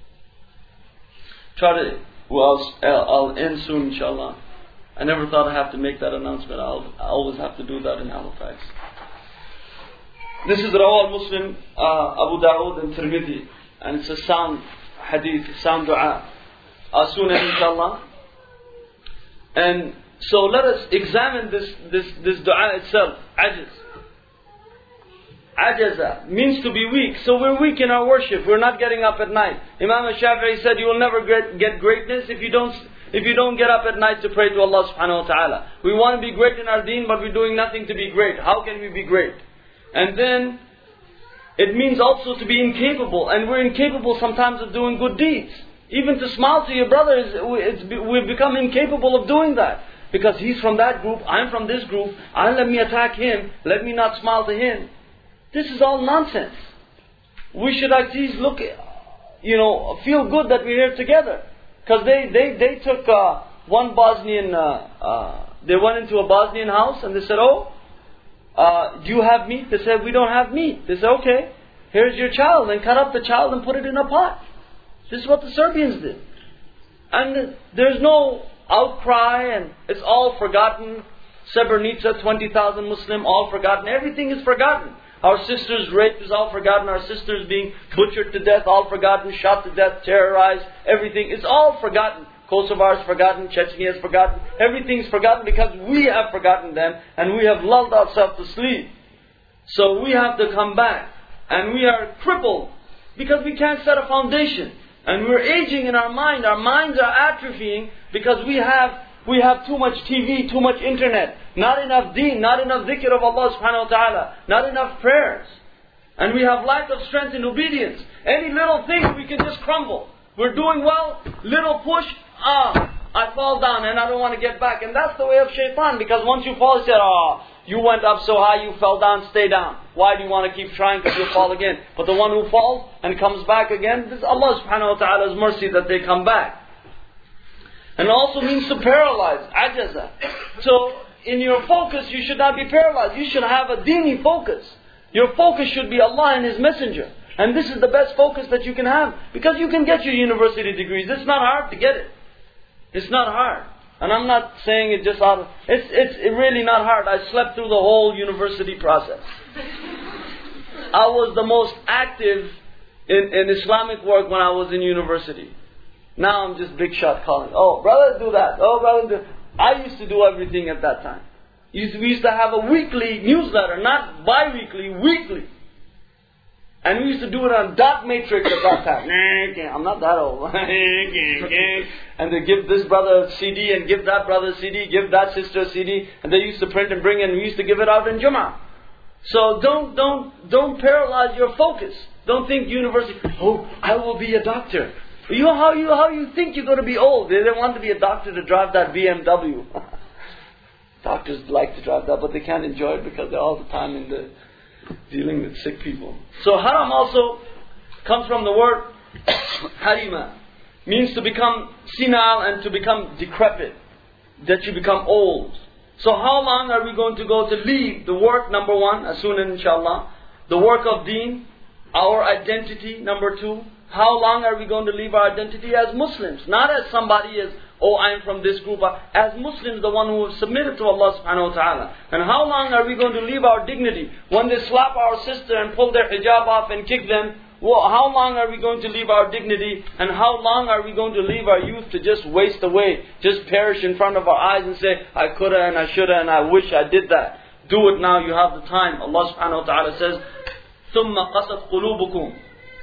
try to, well, I'll, I'll end soon, inshallah. I never thought I'd have to make that announcement. I'll, I always have to do that in Halifax. This is Rawah Muslim, uh, Abu Dawood and Tirmidhi. And it's a sound hadith, sound dua. As soon as, inshallah. And so let us examine this, this, this dua itself. Ajiz. Ajaza means to be weak. So we're weak in our worship. We're not getting up at night. Imam al-Shafi'i said you will never get, get greatness if you don't if you don't get up at night to pray to Allah subhanahu wa ta'ala. We want to be great in our deen, but we're doing nothing to be great. How can we be great? And then it means also to be incapable. And we're incapable sometimes of doing good deeds. Even to smile to your brother, is, it's, we've become incapable of doing that. Because he's from that group, I'm from this group. I let me attack him, let me not smile to him. This is all nonsense. We should at least look, you know, feel good that we're here together. Because they, they, they took uh, one Bosnian, uh, uh, they went into a Bosnian house and they said, oh, uh, do you have meat? They said, we don't have meat. They said, okay, here's your child. And cut up the child and put it in a pot. This is what the Serbians did. And there's no outcry and it's all forgotten. Srebrenica, twenty thousand Muslim, all forgotten. Everything is forgotten. Our sisters' rape is all forgotten. Our sisters being butchered to death, all forgotten. Shot to death, terrorized. Everything is all forgotten. Kosovo is forgotten. Chechnya is forgotten. Everything is forgotten because we have forgotten them and we have lulled ourselves to sleep. So we have to come back. And we are crippled because we can't set a foundation. And we're aging in our mind. Our minds are atrophying because we have we have too much T V, too much internet. Not enough deen, not enough dhikr of Allah subhanahu wa ta'ala. Not enough prayers. And we have lack of strength in obedience. Any little thing we can just crumble. We're doing well, little push, ah, I fall down and I don't want to get back. And that's the way of shaitan. Because once you fall, he said, ah, you went up so high, you fell down, stay down. Why do you want to keep trying? Because you'll fall again. But the one who falls and comes back again, this is Allah subhanahu wa ta'ala's mercy that they come back. And it also means to paralyze, ajaza. So, in your focus, you should not be paralyzed. You should have a dini focus. Your focus should be Allah and His Messenger. And this is the best focus that you can have. Because you can get your university degrees. It's not hard to get it. It's not hard. And I'm not saying it just out of... It's, it's really not hard. I slept through the whole university process. I was the most active in, in Islamic work when I was in university. Now I'm just big shot calling. Oh, brother, do that. Oh, brother, do... I used to do everything at that time. We used to have a weekly newsletter, not bi-weekly, weekly. And we used to do it on dot matrix at that time. I'm not that old. And they give this brother a C D and give that brother a C D, give that sister a C D. And they used to print and bring in, we used to give it out in Jummah. So don't, don't, don't paralyze your focus. Don't think university, oh, I will be a doctor. You know how you, how you think you're going to be old. They don't want to be a doctor to drive that B M W. Doctors like to drive that, but they can't enjoy it because they're all the time in the... dealing with sick people. So haram also comes from the word harima. Means to become senile and to become decrepit. That you become old. So how long are we going to go to leave the work, number one, as soon as inshallah. The work of deen, our identity, number two. How long are we going to leave our identity as Muslims? Not as somebody as, oh, I'm from this group. As Muslims, the one who have submitted to Allah subhanahu wa ta'ala. And how long are we going to leave our dignity? When they slap our sister and pull their hijab off and kick them, well, how long are we going to leave our dignity? And how long are we going to leave our youth to just waste away? Just perish in front of our eyes and say, I coulda and I shoulda and I wish I did that. Do it now, you have the time. Allah subhanahu wa ta'ala says, ثُمَّ قَسَتْ قُلُوبُكُمْ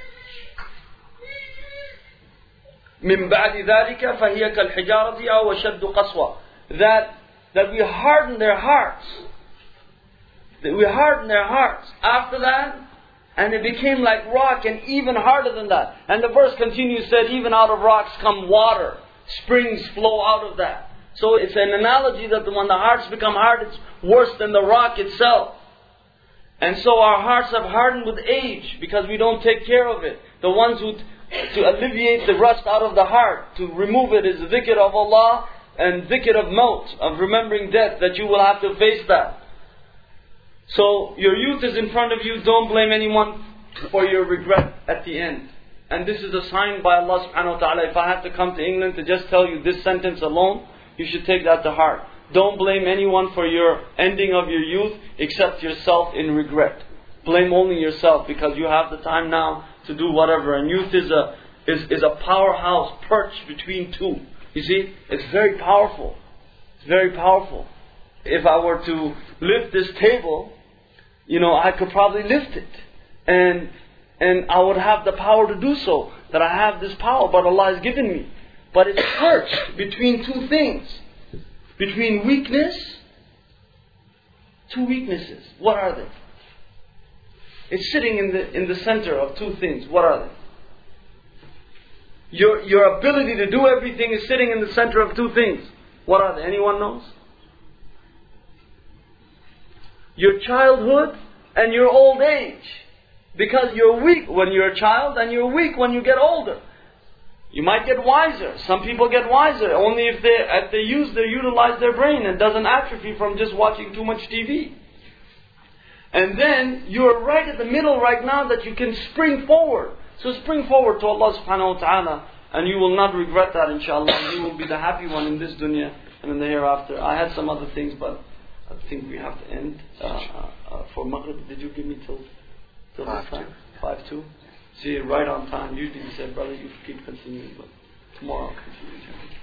مِنْ بَعْدِ ذَلِكَ فَهِيَ كَالْحِجَارَةِ أَوْ وَشَدُّ قَسْوَةً. That, that we harden their hearts. That we harden their hearts. After that, and it became like rock and even harder than that. And the verse continues, said, even out of rocks come water. Springs flow out of that. So it's an analogy that when the hearts become hard, it's worse than the rock itself. And so our hearts have hardened with age because we don't take care of it. The ones who, to alleviate the rust out of the heart, to remove it is dhikr of Allah and dhikr of maut, of remembering death, that you will have to face that. So your youth is in front of you, don't blame anyone for your regret at the end. And this is a sign by Allah subhanahu wa ta'ala. If I have to come to England to just tell you this sentence alone, you should take that to heart. Don't blame anyone for your ending of your youth except yourself in regret. Blame only yourself because you have the time now to do whatever. And youth is a is, is a powerhouse perched between two. You see, it's very powerful. It's very powerful. If I were to lift this table, you know, I could probably lift it. And and I would have the power to do so. That I have this power, but Allah has given me. But it's perched between two things. Between weakness, two weaknesses. What are they? It's sitting in the in the center of two things. What are they? Your your ability to do everything is sitting in the center of two things. What are they? Anyone knows? Your childhood and your old age. Because you're weak when you're a child and you're weak when you get older. You might get wiser. Some people get wiser only if they if they use they utilize their brain and doesn't atrophy from just watching too much T V. And then you're right at the middle right now that you can spring forward. So spring forward to Allah subhanahu wa ta'ala and you will not regret that, inshallah. And you will be the happy one in this dunya and in the hereafter. I had some other things, but I think we have to end uh, uh, uh, for Maghrib. Did you give me till till this time? Five two. See, right on time. Usually you said, brother, you keep continuing, but tomorrow I'll continue.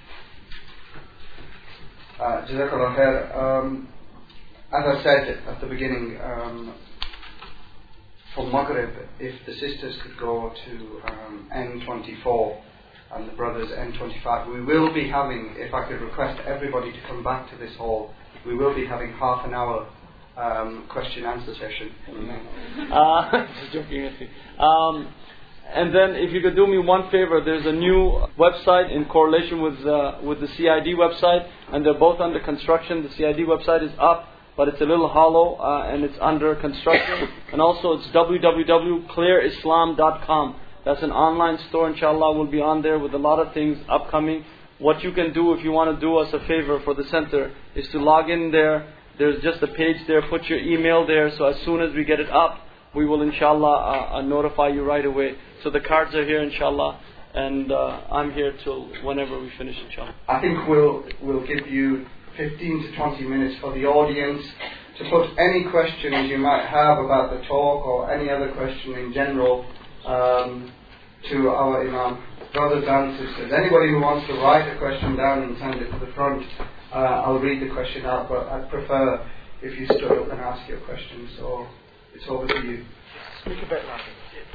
Uh, Jazakallah khair. Um, as I said at the beginning, um, for Maghrib, if the sisters could go to um, N twenty-four and the brothers N twenty-five, we will be having, if I could request everybody to come back to this hall, we will be having half an hour um, question answer session. uh, just joking with you. Um, and then if you could do me one favor, there's a new website in correlation with uh, with the C I D website, and they're both under construction. The C I D website is up, but it's a little hollow uh, and it's under construction. And also it's w w w dot clear islam dot com. That's an online store, inshallah. We'll be on there with a lot of things upcoming. What you can do if you want to do us a favor for the center is to log in there. There's just a page there. Put your email there. So as soon as we get it up, we will inshallah uh, uh, notify you right away. So the cards are here, inshallah. And uh, I'm here till whenever we finish, inshallah. I think we'll we'll give you fifteen to twenty minutes for the audience to put any questions you might have about the talk or any other question in general um, to our Imam. Brothers and sisters, anybody who wants to write a question down and send it to the front, uh, I'll read the question out, but I'd prefer if you stood up and asked your question, so it's over to you. Speak a bit louder.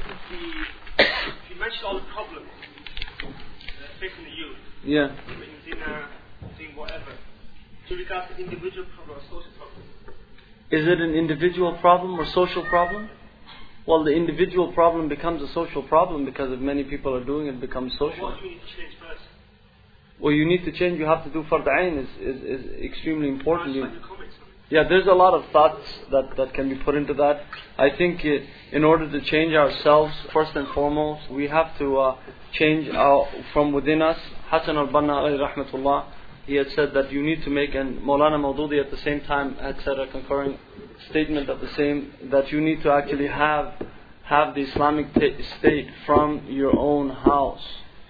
You mentioned all the problems uh, facing the youth. Yeah. In dinner, doing whatever. Do you regard the individual problem or social problem? Is it an individual problem or social problem? Well, the individual problem becomes a social problem because if many people are doing it, it becomes social. What do you need to change first? Well, you need to change. You have to do fard ayn is, is, is extremely important. You, Yeah, there's a lot of thoughts that, that can be put into that. I think it, in order to change ourselves, first and foremost, we have to uh, change our, from within us. Hassan al-Banna alayhi rahmatullah, he had said that you need to make, and Maulana Maududi at the same time had said a concurring statement of the same, that you need to actually have have the Islamic t- state from your own house.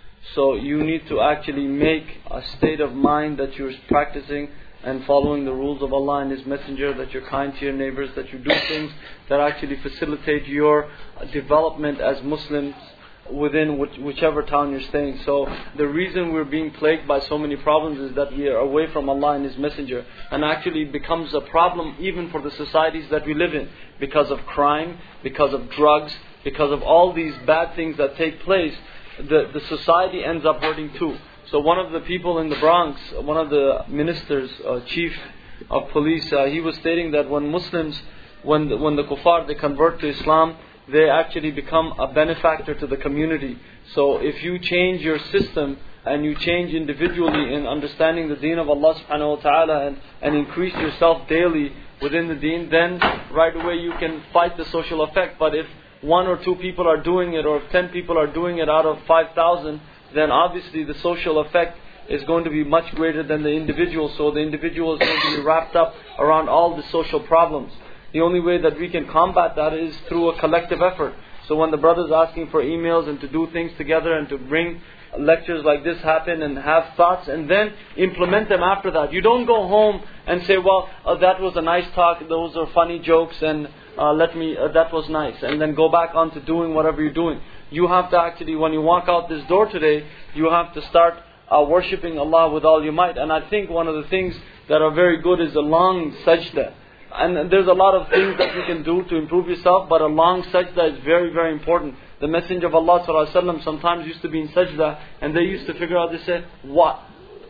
So you need to actually make a state of mind that you're practicing and following the rules of Allah and His Messenger, that you're kind to your neighbors, that you do things that actually facilitate your development as Muslims within which, whichever town you're staying. So the reason we're being plagued by so many problems is that we are away from Allah and His Messenger, and actually becomes a problem even for the societies that we live in, because of crime, because of drugs, because of all these bad things that take place. The, the society ends up hurting too. So one of the people in the Bronx, one of the ministers, uh, chief of police, uh, he was stating that when Muslims, when the, when the kuffar, they convert to Islam, they actually become a benefactor to the community. So if you change your system and you change individually in understanding the deen of Allah subhanahu wa ta'ala and, and increase yourself daily within the deen, then right away you can fight the social effect. But if one or two people are doing it, or if ten people are doing it out of five thousand, then obviously the social effect is going to be much greater than the individual. So the individual is going to be wrapped up around all the social problems. The only way that we can combat that is through a collective effort. So when the brothers asking for emails and to do things together and to bring lectures like this happen and have thoughts and then implement them after that. You don't go home and say, well, uh, that was a nice talk, those are funny jokes, and uh, let me, uh, that was nice, and then go back on to doing whatever you're doing. You have to actually, when you walk out this door today, you have to start uh, worshipping Allah with all your might. And I think one of the things that are very good is a long sajda. And there's a lot of things that you can do to improve yourself, but a long sajda is very, very important. The Messenger of Allah sallallahu alaihi wasallam sometimes used to be in sajda, and they used to figure out, they said, what?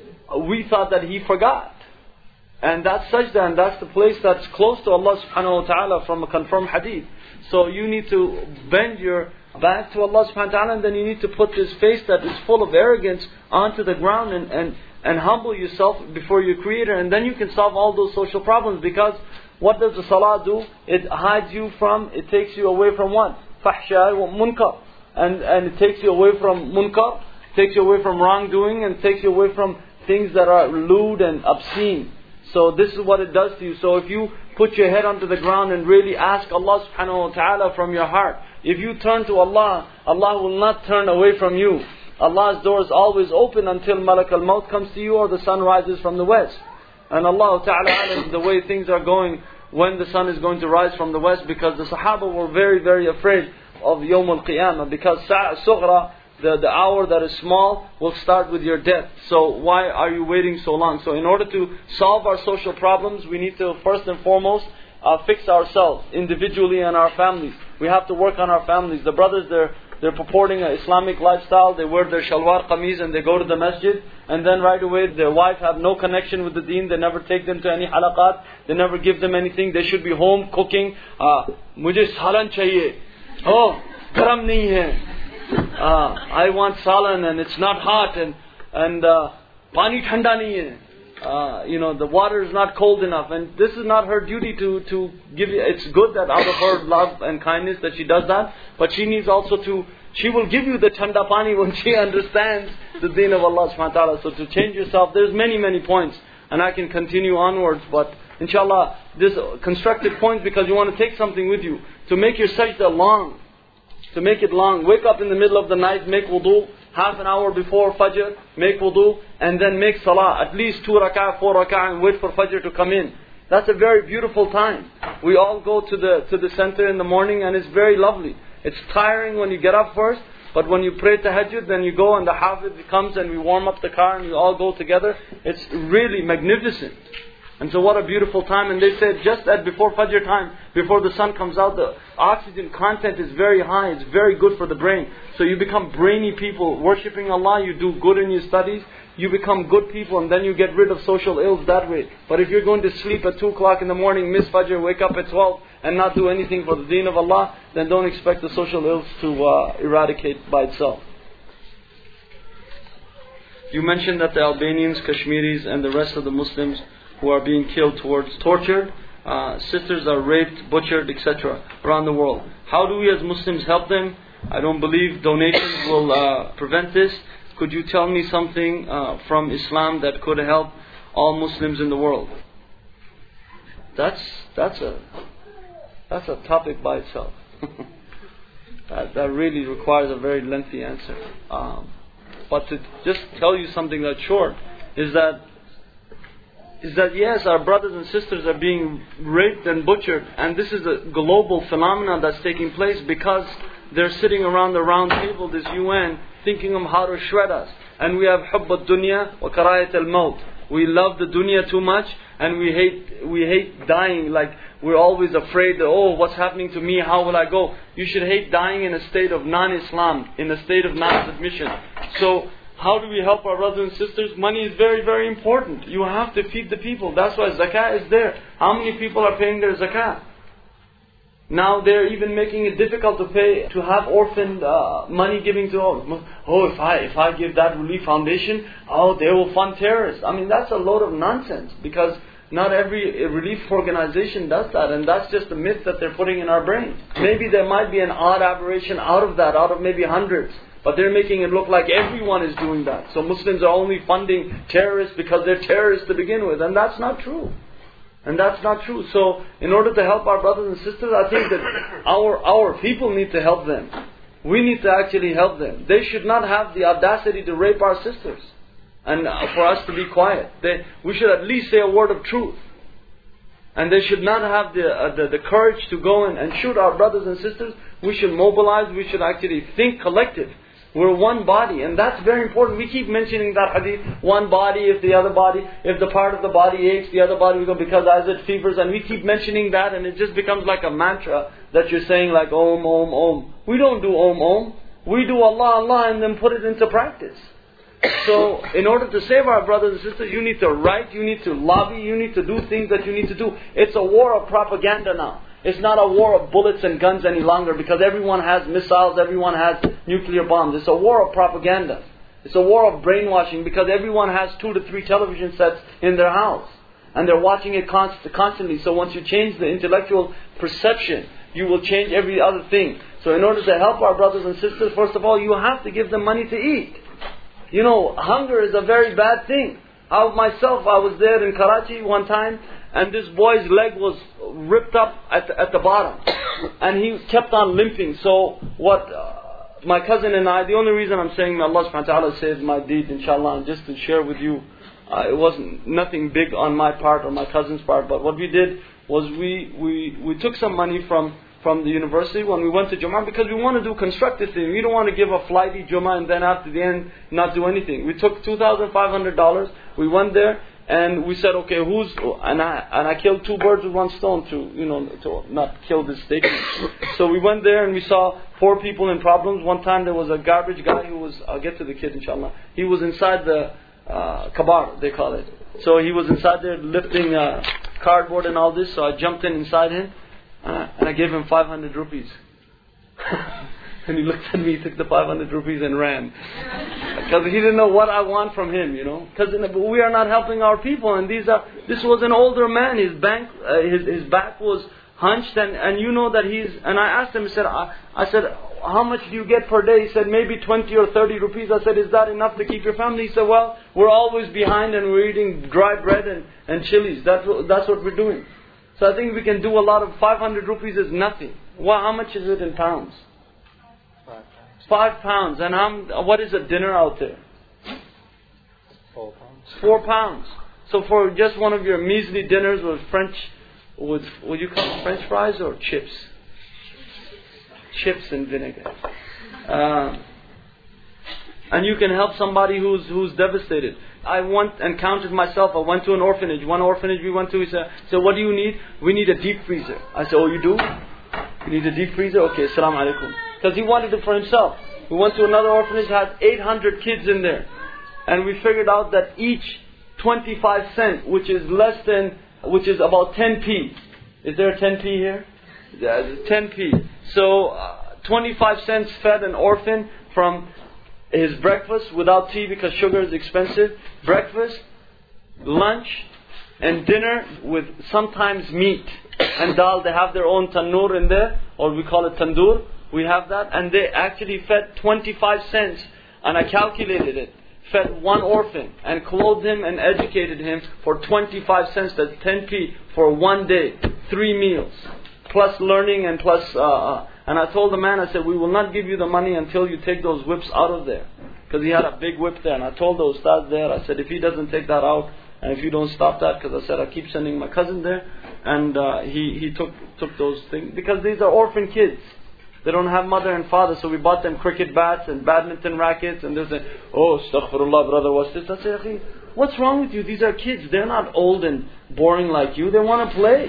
We thought that he forgot. And that's sajda, and that's the place that's close to Allah subhanahu wa ta'ala from a confirmed hadith. So you need to bend your back to Allah subhanahu wa ta'ala, and then you need to put this face that is full of arrogance onto the ground and, and, and humble yourself before your Creator, and then you can solve all those social problems. Because what does the salah do? It hides you from, it takes you away from what? Fahsha wa munkar. And, and it takes you away from munkar, takes you away from wrongdoing, and takes you away from things that are lewd and obscene. So this is what it does to you. So if you put your head onto the ground and really ask Allah subhanahu wa ta'ala from your heart, if you turn to Allah, Allah will not turn away from you. Allah's door is always open until Malak al-Maut comes to you or the sun rises from the west. And Allah ta'ala, the way things are going, when the sun is going to rise from the west, because the Sahaba were very, very afraid of Yawm al-Qiyamah, because Sa'a Sughra, the, the hour that is small, will start with your death. So why are you waiting so long? So in order to solve our social problems, we need to first and foremost uh, fix ourselves individually and our families. We have to work on our families. The brothers, they're they're purporting an Islamic lifestyle. They wear their shalwar qameez and they go to the masjid, and then right away their wife have no connection with the deen. They never take them to any halaqat. They never give them anything. They should be home cooking. Mujhe salan chahiye. Oh, garam nahi hai. Uh, I want salan and it's not hot, and and uh, pani thanda nahi hai. Uh, you know, the water is not cold enough, and this is not her duty to, to give you. It's good that out of her love and kindness that she does that, but she needs also to, she will give you the thanda pani when she understands the deen of Allah subhanahu wa ta'ala. So to change yourself, there's many, many points, and I can continue onwards, but inshallah, this constructive points, because you want to take something with you, to make your sajda long, to make it long. Wake up in the middle of the night, make wudu, half an hour before Fajr, make wudu, and then make salah. At least two rak'ah, four rak'ah, and wait for Fajr to come in. That's a very beautiful time. We all go to the to the center in the morning, and it's very lovely. It's tiring when you get up first, but when you pray tahajjud, then you go and the hafiz comes and we warm up the car and we all go together. It's really magnificent. And so what a beautiful time. And they said just at before Fajr time, before the sun comes out, the oxygen content is very high. It's very good for the brain. So you become brainy people. Worshipping Allah, you do good in your studies. You become good people, and then you get rid of social ills that way. But if you're going to sleep at two o'clock in the morning, miss Fajr, wake up at twelve, and not do anything for the deen of Allah, then don't expect the social ills to uh, eradicate by itself. You mentioned that the Albanians, Kashmiris, and the rest of the Muslims who are being killed, towards tortured. Uh, sisters are raped, butchered, et cetera around the world. How do we as Muslims help them? I don't believe donations will uh, prevent this. Could you tell me something uh, from Islam that could help all Muslims in the world? That's that's a that's a topic by itself. that, that really requires a very lengthy answer. Um, but to just tell you something that's short is that is that yes, our brothers and sisters are being raped and butchered, and this is a global phenomenon that's taking place because they're sitting around the round table, this U N, thinking of how to shred us. And we have hubb ad-dunya wa karayat al-maut. We love the dunya too much, and we hate we hate dying. Like we're always afraid that, oh, what's happening to me? How will I go? You should hate dying in a state of non-Islam, in a state of non-submission. So how do we help our brothers and sisters? Money is very, very important. You have to feed the people. That's why zakah is there. How many people are paying their zakah? Now they're even making it difficult to pay, to have orphan uh, money giving to all. Oh, if I if I give that relief foundation, oh, they will fund terrorists. I mean, that's a load of nonsense, because not every relief organization does that, and that's just a myth that they're putting in our brains. Maybe there might be an odd aberration out of that, out of maybe hundreds, but they're making it look like everyone is doing that. So Muslims are only funding terrorists because they're terrorists to begin with, and that's not true. And that's not true. So, in order to help our brothers and sisters, I think that our our people need to help them. We need to actually help them. They should not have the audacity to rape our sisters, and for us to be quiet. They, we should at least say a word of truth. And they should not have the, uh, the the courage to go in and shoot our brothers and sisters. We should mobilize. We should actually think collective. We're one body, and that's very important. We keep mentioning that hadith, one body, if the other body, if the part of the body aches, the other body will go, because as it fevers, and we keep mentioning that, and it just becomes like a mantra that you're saying, like Om, Om, Om. We don't do Om, Om. We do Allah, Allah, and then put it into practice. So, in order to save our brothers and sisters, you need to write, you need to lobby, you need to do things that you need to do. It's a war of propaganda now. It's not a war of bullets and guns any longer, because everyone has missiles, everyone has nuclear bombs. It's a war of propaganda. It's a war of brainwashing, because everyone has two to three television sets in their house. And they're watching it const- constantly. So once you change the intellectual perception, you will change every other thing. So in order to help our brothers and sisters, first of all, you have to give them money to eat. You know, hunger is a very bad thing. I myself, I was there in Karachi one time, and this boy's leg was ripped up at the, at the bottom, and he kept on limping. So what uh, my cousin and I, the only reason I'm saying Allah subhanahu wa ta'ala saved my deed, inshallah, and just to share with you, uh, it wasn't nothing big on my part or my cousin's part, but what we did was we we, we took some money from from the university when we went to Jummah, because we want to do constructive things. We don't want to give a flighty Jummah and then after the end not do anything. We took two thousand five hundred dollars, we went there, and we said, okay, who's, and I and I killed two birds with one stone to, you know, to not kill this statement. So we went there and we saw four people in problems. One time there was a garbage guy who was, I'll get to the kid inshallah, he was inside the uh, kabar, they call it. So he was inside there lifting uh, cardboard and all this, so I jumped in inside him, uh, and I gave him five hundred rupees. And he looked at me, took the five hundred rupees and ran. Because he didn't know what I want from him, you know. Because we are not helping our people. And these are, this was an older man. His, bank, uh, his, his back was hunched. And, and you know that he's... And I asked him, I said, I, I said, how much do you get per day? He said, maybe twenty or thirty rupees. I said, is that enough to keep your family? He said, well, we're always behind and we're eating dry bread and, and chilies. That's, that's what we're doing. So I think we can do a lot of... five hundred rupees is nothing. Well, how much is it in pounds? Five pounds. And how, what is a dinner out there? Four pounds. Four pounds. So for just one of your measly dinners with French, with, would you call it French fries or chips? Chips and vinegar. Uh, and you can help somebody who's who's devastated. I went and counted myself. I went to an orphanage. One orphanage we went to, he said, so what do you need? We need a deep freezer. I said, oh, you do? You need a deep freezer? Okay, assalamu alaikum. Because he wanted it for himself. We went to another orphanage, had eight hundred kids in there. And we figured out that each twenty-five cent, which is less than, which is about ten p. Is there a ten p here? Yeah, ten p. So, uh, twenty-five cents fed an orphan from his breakfast without tea because sugar is expensive. Breakfast, lunch, and dinner with sometimes meat and dal. They have their own tandoor in there, or we call it tandoor. We have that, and they actually fed twenty-five cents, and I calculated it. Fed one orphan and clothed him and educated him for twenty-five cents. That's ten p for one day, three meals, plus learning and plus. Uh, and I told the man, I said, we will not give you the money until you take those whips out of there, because he had a big whip there. And I told the ustad there, I said, if he doesn't take that out, and if you don't stop that, because I said I keep sending my cousin there, and uh, he he took took those things, because these are orphan kids. They don't have mother and father, so we bought them cricket bats and badminton rackets, and they say, oh, astaghfirullah, brother, what's this? I say, what's wrong with you? These are kids. They're not old and boring like you. They want to play.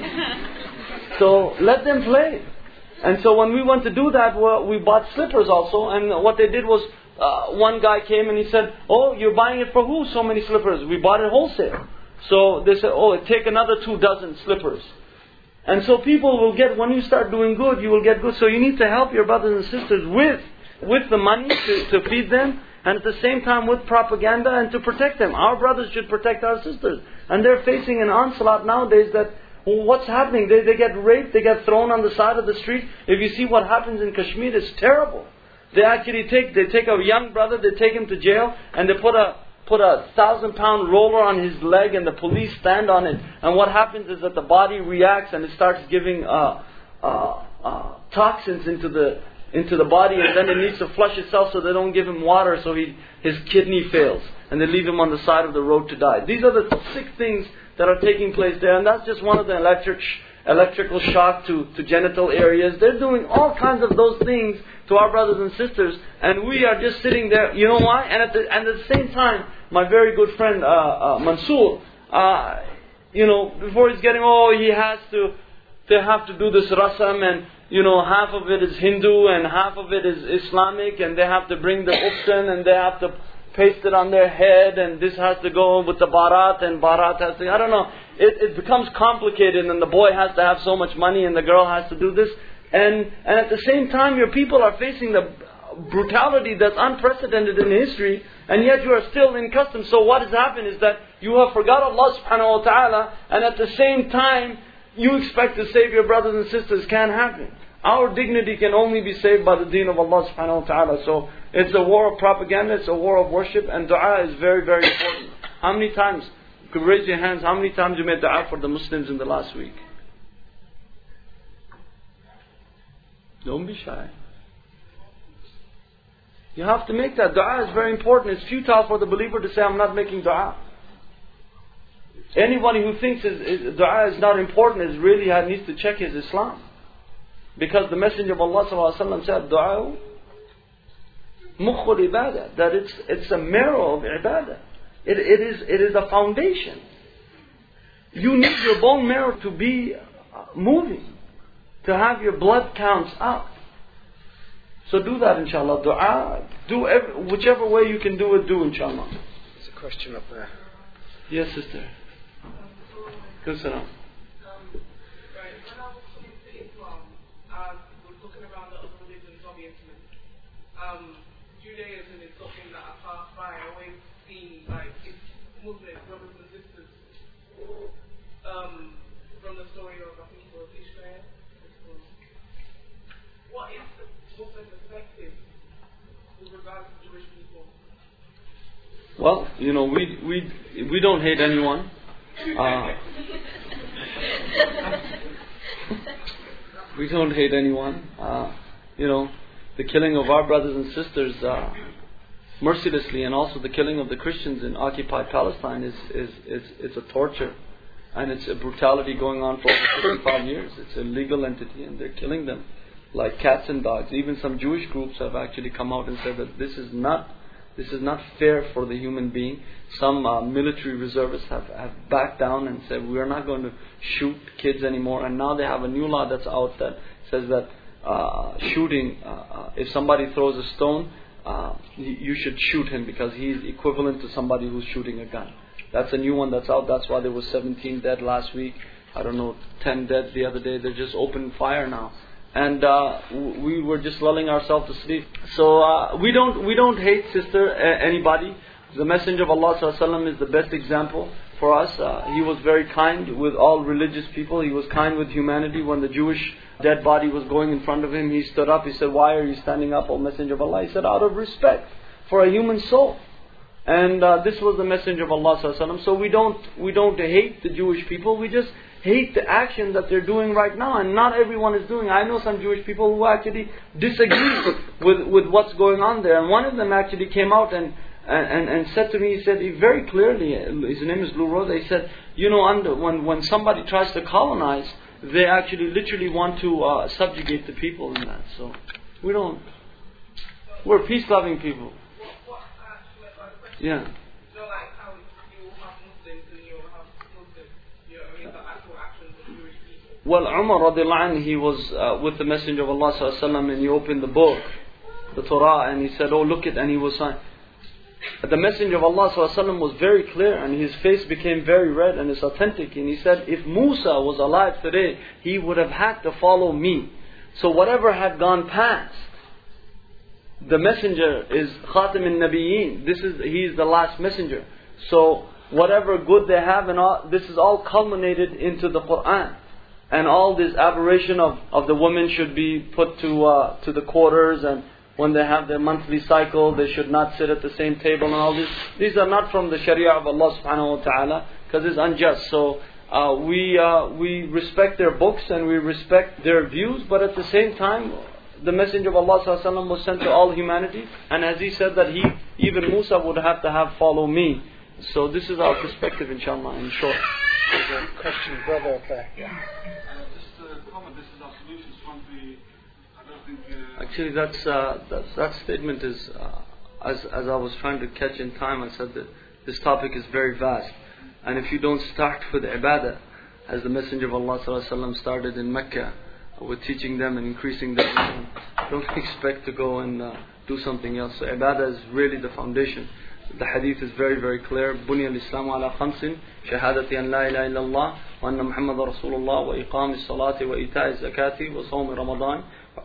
So let them play. And so when we went to do that, well, we bought slippers also, and what they did was, uh, one guy came and he said, oh, you're buying it for who? So many slippers. We bought it wholesale. So they said, oh, take another two dozen slippers. And so people will get, when you start doing good, you will get good. So you need to help your brothers and sisters with with the money to, to feed them, and at the same time with propaganda and to protect them. Our brothers should protect our sisters. And they're facing an onslaught nowadays that, well, what's happening? They, they get raped, they get thrown on the side of the street. If you see what happens in Kashmir, it's terrible. They actually take, they take a young brother, they take him to jail, and they put a put a thousand pound roller on his leg, and the police stand on it. And what happens is that the body reacts and it starts giving uh, uh, uh, toxins into the into the body, and then it needs to flush itself, so they don't give him water, so he his kidney fails, and they leave him on the side of the road to die. These are the six things that are taking place there, and that's just one of the electric electrical shock to, to genital areas. They're doing all kinds of those things to our brothers and sisters, and we are just sitting there. You know why? And at the, and at the same time, my very good friend uh, uh, Mansoor, uh, you know, before he's getting, oh, he has to, they have to do this rasam, and you know, half of it is Hindu and half of it is Islamic, and they have to bring the uptan and they have to paste it on their head, and this has to go with the barat, and barat has to, I don't know, it, it becomes complicated, and the boy has to have so much money and the girl has to do this, and and at the same time your people are facing the brutality that's unprecedented in history, and yet you are still in customs. So what has happened is that you have forgot Allah subhanahu wa ta'ala, and at the same time you expect to save your brothers and sisters. Can't happen. Our dignity can only be saved by the deen of Allah subhanahu wa ta'ala. So it's a war of propaganda, it's a war of worship, and dua is very, very important. How many times, you could raise your hands, how many times you made dua for the Muslims in the last week? Don't be shy. You have to make that. Dua is very important. It's futile for the believer to say, I'm not making dua. Anybody who thinks his, his dua is not important is really needs to check his Islam. Because the Messenger of Allah sallallahu alaihi wasallam said, dua mukhul ibadah, that it's it's a marrow of ibadah. It it is it is a foundation. You need your bone marrow to be moving, to have your blood counts up. So do that, inshallah. Dua, do every, whichever way you can do it, do, inshallah. There's a question up there. Yes, sister. Good salam. Um, Judaism is something that I pass by. I always see, like, it's Muslim brothers and sisters. Um, from the story of, I think it was Ishmael. What is the Muslim perspective with regards to Jewish people? Well, you know, we we we don't hate anyone. Uh, we don't hate anyone. Uh, you know. The killing of our brothers and sisters uh, mercilessly, and also the killing of the Christians in occupied Palestine is, is, is it's a torture, and it's a brutality going on for over fifty-five years. It's a legal entity, and they're killing them like cats and dogs. Even some Jewish groups have actually come out and said that this is not this is not fair for the human being. Some uh, military reservists have, have backed down and said we are not going to shoot kids anymore. And now they have a new law that's out that says that Uh, shooting, uh, uh, if somebody throws a stone, uh, you should shoot him because he's equivalent to somebody who's shooting a gun. That's a new one that's out. That's why there was seventeen dead last week. I don't know, ten dead the other day. They're just open fire now. And uh, we were just lulling ourselves to sleep. So uh, we don't we don't hate, sister, uh, anybody. The Messenger of Allah sallallahu alaihi wasallam is the best example for us. Uh, he was very kind with all religious people. He was kind with humanity. When the Jewish dead body was going in front of him, he stood up. He said, "Why are you standing up, O Messenger of Allah?" He said, "Out of respect for a human soul." And uh, this was the Messenger of Allah sallallahu alaihi wasallam. So we don't we don't hate the Jewish people. We just hate the action that they're doing right now, and not everyone is doing. I know some Jewish people who actually disagree with with what's going on there. And one of them actually came out and and, and said to me, he said he very clearly, his name is Lou Rosa, he said, you know, under, when when somebody tries to colonize, they actually literally want to uh, subjugate the people in that. So we don't. We're peace-loving people. Yeah. So like how you have Muslims and you have Muslims, you know, I mean, the actual actions of Jewish people. Well, Umar radiallahu anhu, he was uh, with the Messenger of Allah sallallahu alaihi wasallam, and he opened the book, the Torah, and he said, "Oh, look it," and he was saying, the Messenger of Allah sallallahu alaihi wasallam was very clear, and his face became very red, and it's authentic. And he said, if Musa was alive today, he would have had to follow me. So whatever had gone past, the messenger is Khatim al-Nabiyyin. This is, he is the last messenger. So whatever good they have, and all, this is all culminated into the Quran. And all this aberration of, of the women should be put to uh, to the quarters, and when they have their monthly cycle, they should not sit at the same table and all this. These are not from the Sharia of Allah subhanahu wa ta'ala, because it's unjust. So uh, we uh, we respect their books and we respect their views, but at the same time, the Messenger of Allah sallallahu alaihi wasallam was sent to all humanity, and as he said that he, even Musa would have to have follow me. So this is our perspective, inshallah, in short. There's a question, brother, back. Yeah. Just a comment, this is our solutions from the, I don't think... Uh, Actually, that's, uh, that's, that statement is, uh, as, as I was trying to catch in time, I said that this topic is very vast. And if you don't start with ibadah, as the Messenger of Allah sallallahu alaihi wasallam started in Mecca, with teaching them and increasing them, don't expect to go and uh, do something else. So ibadah is really the foundation. The hadith is very very clear. بني الإسلام على خمس شهادة أن لا إله إلا الله وأن محمد رسول الله وإقام الصلاة وإيتاء الزكاة وصوم رمضان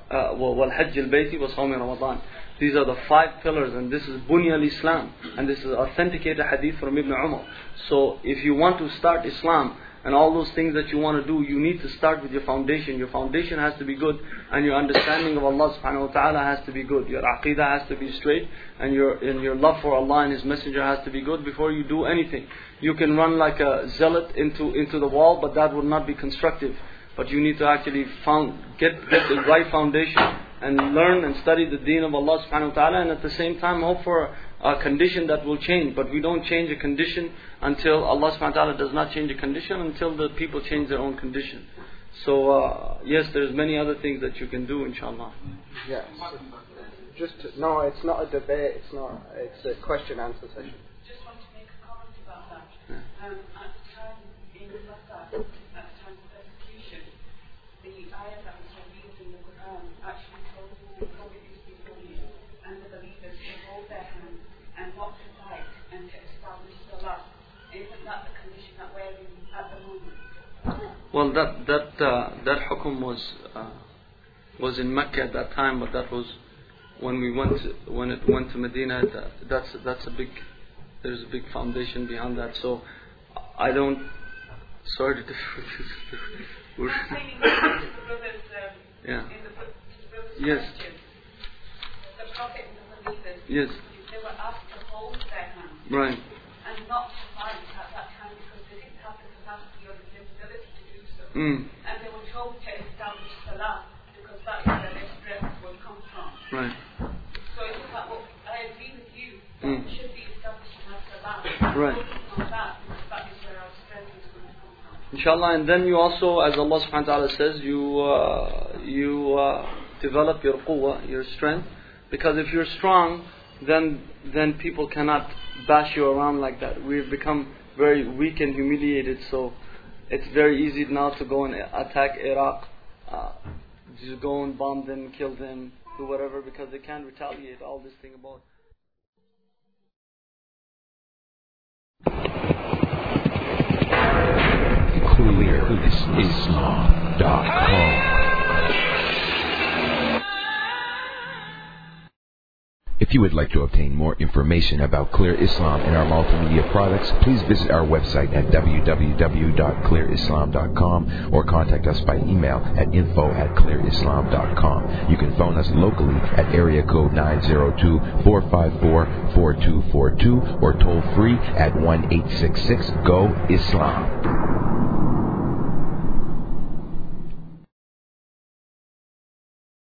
والحج البيت وصوم رمضان. These are the five pillars, and this is Bunya al-Islam, and this is authenticated hadith from Ibn Umar. So if you want to start Islam and all those things that you want to do, you need to start with your foundation. Your foundation has to be good, and your understanding of Allah subhanahu wa ta'ala has to be good. Your aqidah has to be straight, and your and your love for Allah and His Messenger has to be good before you do anything. You can run like a zealot into, into the wall, but that would not be constructive. But you need to actually found, get, get the right foundation and learn and study the deen of Allah subhanahu wa ta'ala, and at the same time hope for a condition that will change. But we don't change a condition until Allah subhanahu wa ta'ala does not change a condition, until the people change their own condition. So uh, yes, there's many other things that you can do, inshallah. Yes. Just to, no, it's not a debate. It's not. It's a question answer session. Just want to make a comment about that. Yeah. Um, at the time in Makkah, at the time of persecution, the ayah that was revealed in the Quran actually told the prophets before you and the believers to hold their hands and not to fight and to establish salah. Isn't that the condition that we're in at the moment? Well, that that uh, that hukum was uh, was in Mecca at that time, but that was when we went to, when it went to Medina. That, that's that's a big there's a big foundation behind that. So I don't. Sorry to We're saying the brothers, um, yeah. in the, the brothers' Yes. question, the Prophet and the believers, Yes. they were asked to hold their hands Right. and not to fight at that time because they didn't have the capacity or the ability to do so. Mm. And they were told to establish salah because that's where their strength would come from. Right. So isn't that what I agree with you? That Mm. we should be establishing our salah. Right. Focusing on that because that is where our strength is going to come from. Inshallah, and then you also, as Allah subhanahu wa ta'ala says, you uh, you uh, develop your quwwah, your strength, because if you're strong, then then people cannot bash you around like that. We've become very weak and humiliated, so it's very easy now to go and attack Iraq, uh, just go and bomb them, kill them, do whatever, because they can't retaliate. All this thing about clear islam dot com If you would like to obtain more information about Clear Islam and our multimedia products, please visit our website at w w w dot clear islam dot com or contact us by email at info at clear islam dot com. You can phone us locally at area code nine zero two, four five four, four two four two or toll free at one eight six six, G O, ISLAM.